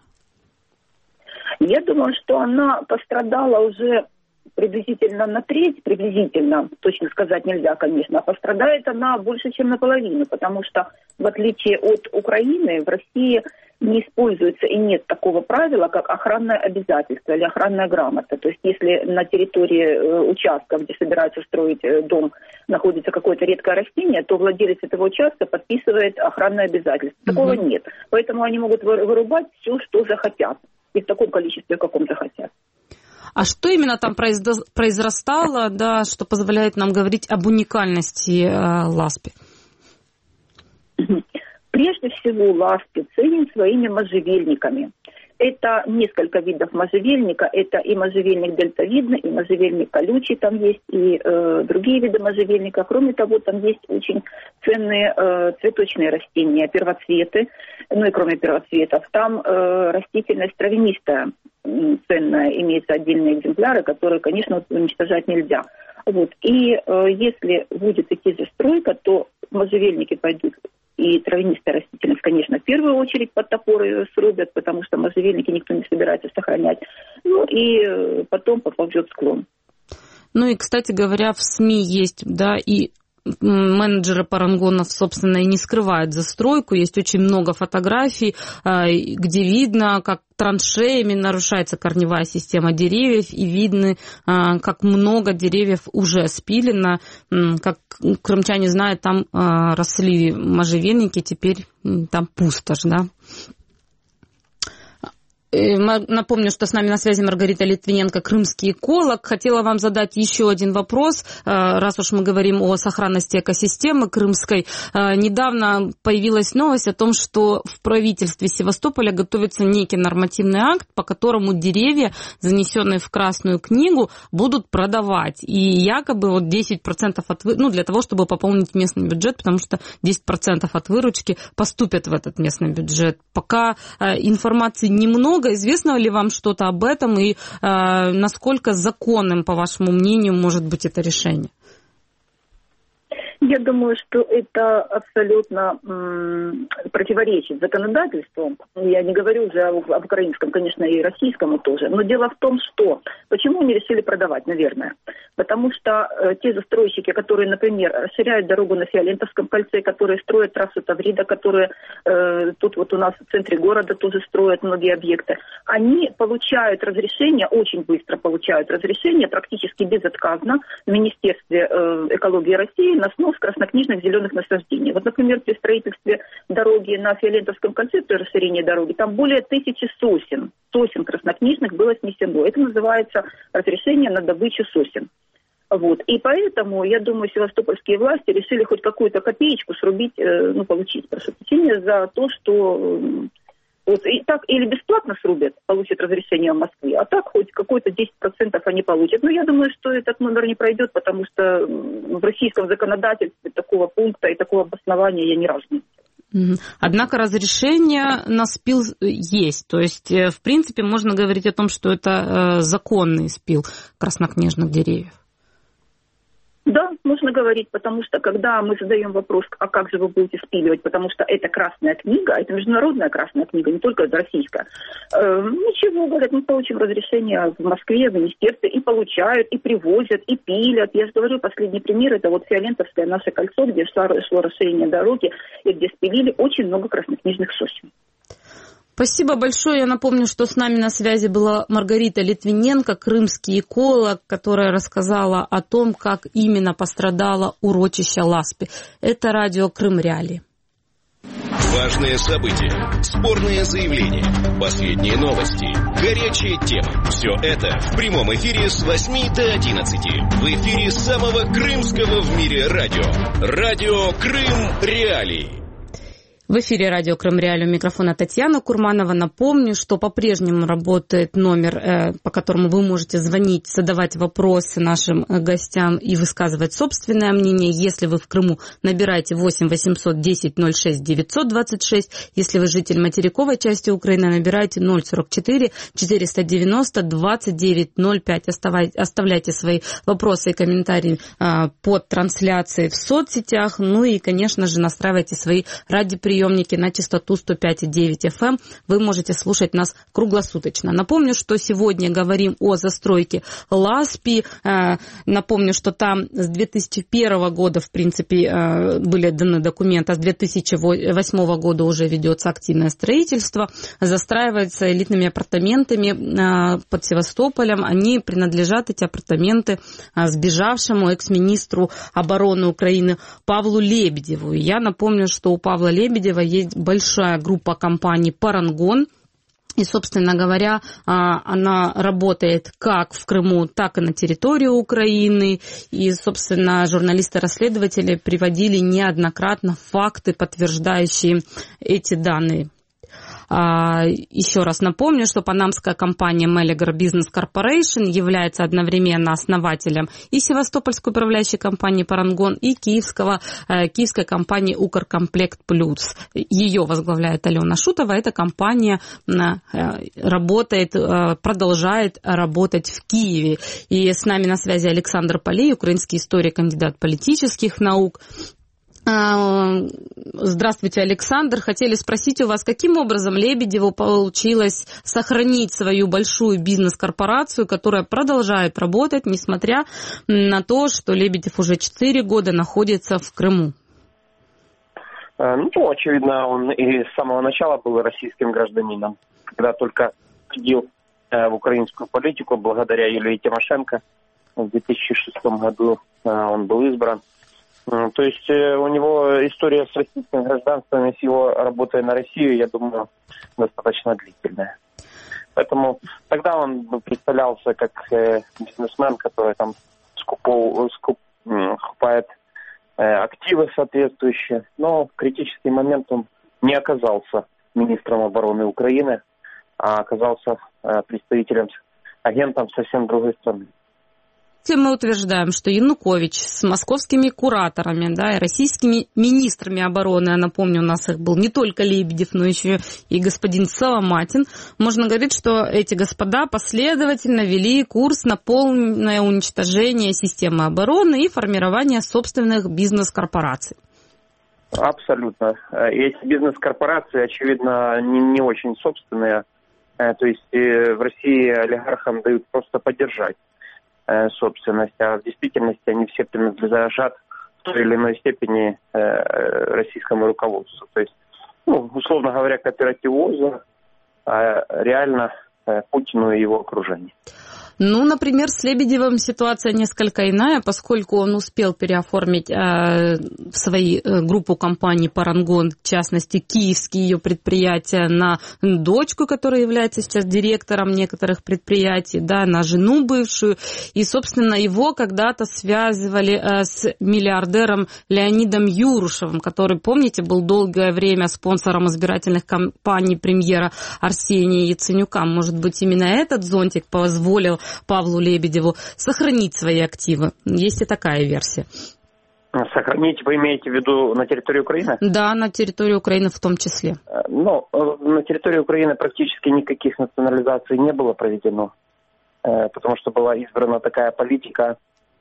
Я думаю, что она пострадала уже приблизительно на треть, приблизительно, точно сказать нельзя, конечно, а пострадает она больше, чем наполовину, потому что, в отличие от Украины, в России не используется и нет такого правила, как охранное обязательство или охранная грамота. То есть, если на территории участка, где собираются строить дом, находится какое-то редкое растение, то владелец этого участка подписывает охранное обязательство. Такого mm-hmm. нет. Поэтому они могут вырубать все, что захотят, и в таком количестве, в каком захотят. А что именно там произрастало, да, что позволяет нам говорить об уникальности э, Ласпи? Прежде всего, Ласпи ценен своими можжевельниками. Это несколько видов можжевельника. Это и можжевельник дельтовидный, и можжевельник колючий там есть, и э, другие виды можжевельника. Кроме того, там есть очень ценные э, цветочные растения, первоцветы. Ну и кроме первоцветов, там э, растительность травянистая ценная, имеются отдельные экземпляры, которые, конечно, уничтожать нельзя. Вот. И э, если будет идти застройка, то можжевельники пойдут, и травянистая растительность, конечно, в первую очередь под топор ее срубят, потому что можжевельники никто не собирается сохранять. Ну и потом поползет склон. Ну и, кстати говоря, в СМИ есть, да, и менеджеры парангонов, собственно, и не скрывают застройку. Есть очень много фотографий, где видно, как траншеями нарушается корневая система деревьев, и видно, как много деревьев уже спилено. Как крымчане знают, там росли можжевельники, теперь там пустошь, да. Напомню, что с нами на связи Маргарита Литвиненко, крымский эколог. Хотела вам задать еще один вопрос, раз уж мы говорим о сохранности экосистемы крымской. Недавно появилась новость о том, что в правительстве Севастополя готовится некий нормативный акт, по которому деревья, занесенные в Красную книгу, будут продавать. И якобы вот десять процентов от вы... ну, для того, чтобы пополнить местный бюджет, потому что десять процентов от выручки поступят в этот местный бюджет. Пока информации немного. Известно ли вам что-то об этом и э, насколько законным, по вашему мнению, может быть это решение? Я думаю, что это абсолютно м- противоречит законодательству. Я не говорю уже об, об украинском, конечно, и российскому тоже. Но дело в том, что... Почему они решили продавать, наверное? Потому что э, те застройщики, которые, например, расширяют дорогу на Фиолентовском кольце, которые строят трассу Таврида, которые э, тут вот у нас в центре города тоже строят многие объекты, они получают разрешение, очень быстро получают разрешение, практически безотказно в Министерстве э, экологии России на снос краснокнижных зеленых насаждений. Вот, например, при строительстве дороги на Фиолентовском кольце, при расширении дороги, там более тысячи сосен, сосен краснокнижных было снесено. Это называется разрешение на добычу сосен. Вот. И поэтому, я думаю, севастопольские власти решили хоть какую-то копеечку срубить, э, ну, получить, прошу прощения, за то, что... Вот, и так или бесплатно срубят, получат разрешение в Москве, а так хоть какой-то десять процентов они получат. Но я думаю, что этот номер не пройдет, потому что в российском законодательстве такого пункта и такого обоснования я ни разу не видела. Однако разрешение на спил есть. То есть, в принципе, можно говорить о том, что это законный спил краснокнижных деревьев. Да, можно говорить, потому что когда мы задаем вопрос, а как же вы будете спиливать, потому что это Красная книга, это международная Красная книга, не только это российская. Э, ничего, говорят, мы получим разрешение в Москве, в министерстве, и получают, и привозят, и пилят. Я же говорю, последний пример, это вот Фиолентовское наше кольцо, где шло, шло расширение дороги, и где спилили очень много краснокнижных сосен. Спасибо большое. Я напомню, что с нами на связи была Маргарита Литвиненко, крымский эколог, которая рассказала о том, как именно пострадало урочище Ласпи. Это радио Крым Реалии. Важные события, спорные заявления, последние новости, горячие темы. Все это в прямом эфире с восьми до одиннадцати. В эфире самого крымского в мире радио. Радио Крым Реалии. В эфире радио Крым Реалии, у микрофона Татьяна Курманова. Напомню, что по-прежнему работает номер, по которому вы можете звонить, задавать вопросы нашим гостям и высказывать собственное мнение. Если вы в Крыму, набирайте восемь восемьсот десять ноль шесть девятьсот двадцать шесть. Если вы житель материковой части Украины, набирайте ноль сорок четыре четыреста девяносто двадцать девять ноль пять. Оставляйте свои вопросы и комментарии под трансляцией в соцсетях. Ну и, конечно же, настраивайте свои радиоприемники приемники на частоту сто пять и девять эф эм. Вы можете слушать нас круглосуточно. Напомню, что сегодня говорим о застройке Ласпи. Напомню, что там с две тысячи первого года, в принципе, были даны документы, а с две тысячи восьмого года уже ведется активное строительство. Застраивается элитными апартаментами под Севастополем. Они принадлежат, эти апартаменты, сбежавшему экс-министру обороны Украины Павлу Лебедеву. И я напомню, что у Павла Лебедева есть большая группа компаний «Парангон». И, собственно говоря, она работает как в Крыму, так и на территории Украины. И, собственно, журналисты-расследователи приводили неоднократно факты, подтверждающие эти данные. Еще раз напомню, что панамская компания Meligar Business Corporation является одновременно основателем и Севастопольской управляющей компании «Парангон», и киевского, киевской компании «Укркомплект Плюс». Ее возглавляет Алена Шутова. Эта компания работает, продолжает работать в Киеве. И с нами на связи Александр Полей, украинский историк, кандидат политических наук. Здравствуйте, Александр. Хотели спросить у вас, каким образом Лебедеву получилось сохранить свою большую бизнес-корпорацию, которая продолжает работать, несмотря на то, что Лебедев уже четыре года находится в Крыму? Ну, очевидно, он и с самого начала был российским гражданином. Когда только входил в украинскую политику, благодаря Юлии Тимошенко, в две тысячи шестом году он был избран. То есть у него история с российским гражданством и с его работой на Россию, я думаю, достаточно длительная. Поэтому тогда он представлялся как бизнесмен, который там скупал, скупает активы соответствующие. Но в критический момент он не оказался министром обороны Украины, а оказался представителем, агентом совсем другой страны. Если мы утверждаем, что Янукович с московскими кураторами, да, и российскими министрами обороны, я напомню, у нас их был не только Лебедев, но еще и господин Соломатин, можно говорить, что эти господа последовательно вели курс на полное уничтожение системы обороны и формирование собственных бизнес-корпораций. Абсолютно. И эти бизнес-корпорации, очевидно, не, не очень собственные. То есть в России олигархам дают просто поддержать собственность, а в действительности они все принадлежат в той или иной степени российскому руководству. То есть, ну, условно говоря, кооперативу ОЗО, а реально Путину и его окружению. Ну, например, с Лебедевым ситуация несколько иная, поскольку он успел переоформить э, в свою э, группу компаний «Парангон», в частности, киевские ее предприятия, на дочку, которая является сейчас директором некоторых предприятий, да, на жену бывшую. И, собственно, его когда-то связывали э, с миллиардером Леонидом Юрушевым, который, помните, был долгое время спонсором избирательных кампаний премьера Арсения Яценюка. Может быть, именно этот зонтик позволил Павлу Лебедеву сохранить свои активы. Есть и такая версия. Сохранить вы имеете в виду на территории Украины? Да, на территории Украины в том числе. Ну, на территории Украины практически никаких национализаций не было проведено, потому что была избрана такая политика,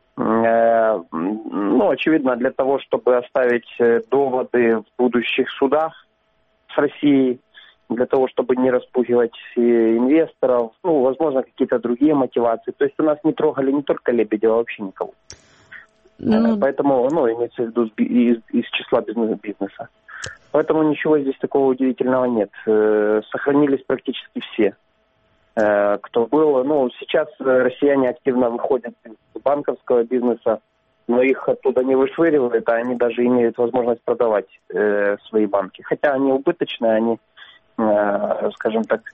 ну, очевидно, для того, чтобы оставить доводы в будущих судах с Россией, для того, чтобы не распугивать инвесторов, ну, возможно, какие-то другие мотивации. То есть у нас не трогали не только Лебедева, а вообще никого. Ну... Поэтому, ну, имеется в виду из, из числа бизнеса. Поэтому ничего здесь такого удивительного нет. Сохранились практически все, кто был. Ну, сейчас россияне активно выходят из банковского бизнеса, но их оттуда не вышвыривают, а они даже имеют возможность продавать свои банки. Хотя они убыточные, они, скажем так,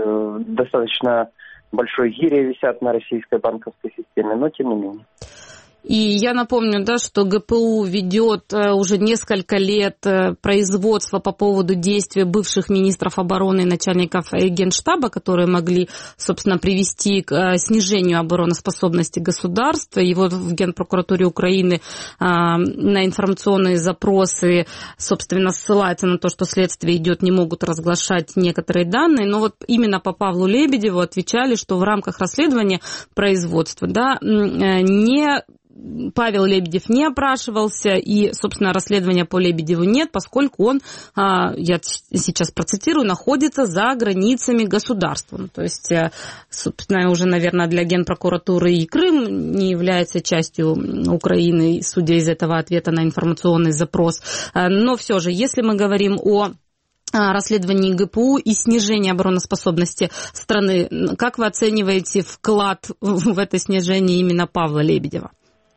достаточно большой гире висят на российской банковской системе, но тем не менее. И я напомню, да, что ГПУ ведет уже несколько лет производство по поводу действий бывших министров обороны и начальников Генштаба, которые могли, собственно, привести к снижению обороноспособности государства. И вот в Генпрокуратуре Украины на информационные запросы, собственно, ссылаются на то, что следствие идет, не могут разглашать некоторые данные. Но вот именно по Павлу Лебедеву отвечали, что в рамках расследования производства, да, не... Павел Лебедев не опрашивался, и, собственно, расследования по Лебедеву нет, поскольку он, я сейчас процитирую, находится за границами государства. То есть, собственно, уже, наверное, для Генпрокуратуры и Крым не является частью Украины, судя из этого ответа на информационный запрос. Но все же, если мы говорим о расследовании ГПУ и снижении обороноспособности страны, как вы оцениваете вклад в это снижение именно Павла Лебедева?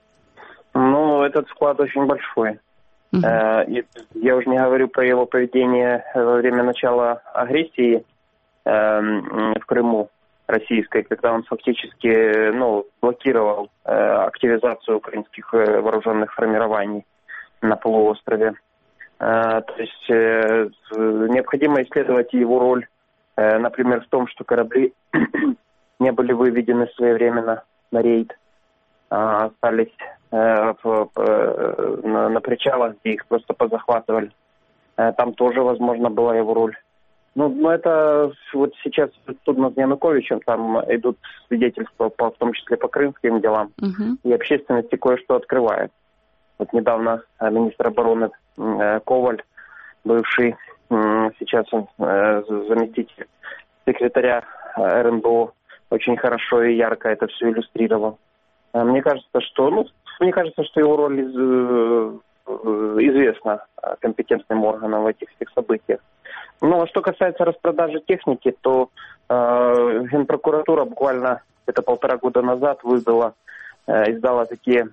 Ну, этот вклад очень большой. Uh-huh. И я уже не говорю про его поведение во время начала агрессии в Крыму российской, когда он фактически, ну, блокировал активизацию украинских вооруженных формирований на полуострове. То есть необходимо исследовать его роль, например, в том, что корабли не были выведены своевременно на рейд, остались на, на причалах, где их просто позахватывали. Там тоже, возможно, была его роль. Ну, но это вот сейчас судно с Януковичем, там идут свидетельства, по, в том числе по крымским делам, uh-huh. и общественности кое-что открывает. Вот недавно министр обороны Коваль, бывший, сейчас он заместитель секретаря эр эн бэ о, очень хорошо и ярко это все иллюстрировал. Мне кажется, что, ну, мне кажется, что его роль из, известна компетентным органам в этих всех событиях. Но что касается распродажи техники, то э, Генпрокуратура буквально это полтора года назад выдала, э, издала такие, э,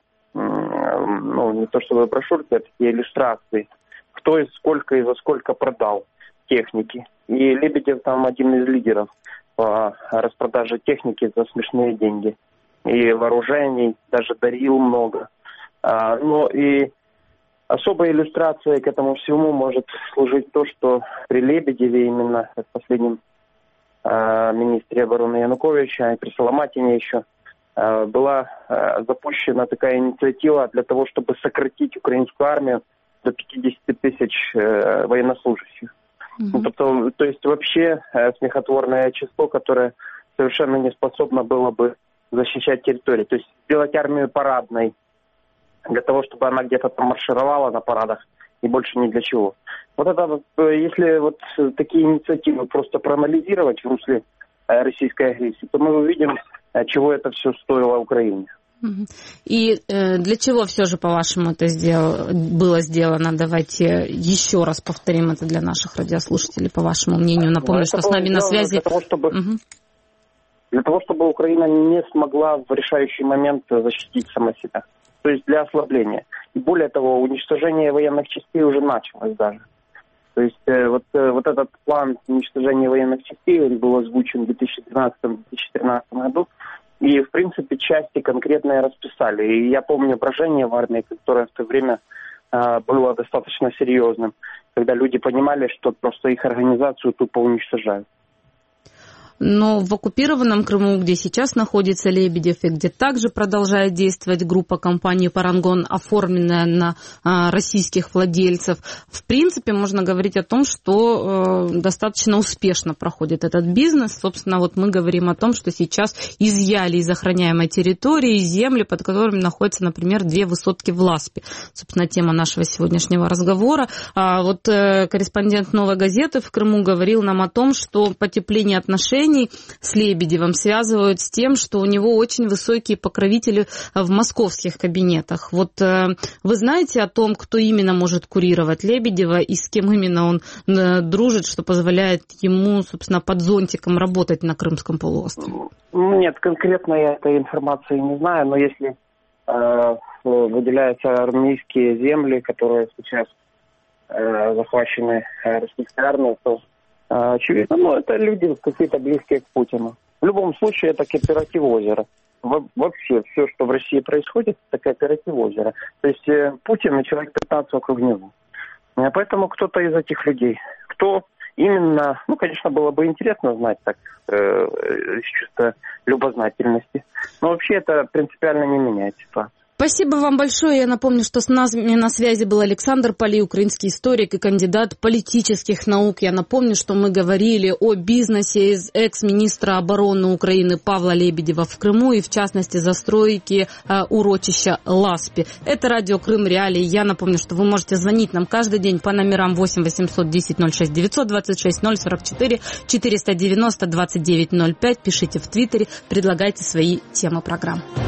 ну, не то чтобы брошюрки, а такие иллюстрации, кто и сколько и за сколько продал техники. И Лебедев там один из лидеров по распродаже техники за смешные деньги. И вооружений даже дарил много. А, но и особой иллюстрацией к этому всему может служить то, что при Лебедеве, именно как последнем а, министре обороны Януковича, и при Соломатине еще, а, была а, запущена такая инициатива для того, чтобы сократить украинскую армию до пятьдесят тысяч а, военнослужащих. Mm-hmm. Ну, то, то есть вообще а, смехотворное число, которое совершенно не способно было бы защищать территорию. То есть сделать армию парадной, для того, чтобы она где-то там маршировала на парадах, и больше ни для чего. Вот это, если вот такие инициативы просто проанализировать в русле российской агрессии, то мы увидим, чего это все стоило Украине. И э, для чего все же, по-вашему, это сделал, было сделано? Давайте еще раз повторим это для наших радиослушателей, по вашему мнению. Напомню, что с нами на связи... Для того, чтобы... Угу. Для того, чтобы Украина не смогла в решающий момент защитить сама себя. То есть для ослабления. И более того, уничтожение военных частей уже началось даже. То есть э, вот, э, вот этот план уничтожения военных частей, он был озвучен в две тысячи двенадцатом — две тысячи тринадцатом году. И, в принципе, части конкретные расписали. И я помню брожение в армии, которое в то время э, было достаточно серьезным, когда люди понимали, что просто их организацию тупо уничтожают. Но в оккупированном Крыму, где сейчас находится Лебедев, и где также продолжает действовать группа компании «Парангон», оформленная на а, российских владельцев, в принципе, можно говорить о том, что э, достаточно успешно проходит этот бизнес. Собственно, вот мы говорим о том, что сейчас изъяли из охраняемой территории земли, под которыми находятся, например, две высотки в Ласпе. Собственно, тема нашего сегодняшнего разговора. А вот э, корреспондент «Новой газеты» в Крыму говорил нам о том, что потепление отношений с Лебедевым связывают с тем, что у него очень высокие покровители в московских кабинетах. Вот вы знаете о том, кто именно может курировать Лебедева и с кем именно он дружит, что позволяет ему, собственно, под зонтиком работать на Крымском полуострове? Нет, конкретно я этой информации не знаю, но если э, выделяются армейские земли, которые сейчас э, захвачены российской армией, то очевидно, ну, это люди какие-то близкие к Путину. В любом случае, это кооператив озера. вообще все, что в России происходит, это кооператив озера. То есть э, Путин и человек пятнадцать вокруг него. А поэтому кто-то из этих людей, кто именно, ну, конечно, было бы интересно знать так, э, с чувства любознательности, но вообще это принципиально не меняет ситуацию. Спасибо вам большое. Я напомню, что с нами на связи был Александр Палий, украинский историк и кандидат политических наук. Я напомню, что мы говорили о бизнесе из экс-министра обороны Украины Павла Лебедева в Крыму и, в частности, застройки э, урочища Ласпи. Это радио Крым Реалии. Я напомню, что вы можете звонить нам каждый день по номерам восемь восемьсот десять ноль шесть девятьсот двадцать шесть ноль сорок четыре четыреста девяносто двадцать девять ноль пять. Пишите в Твиттере, предлагайте свои темы программ.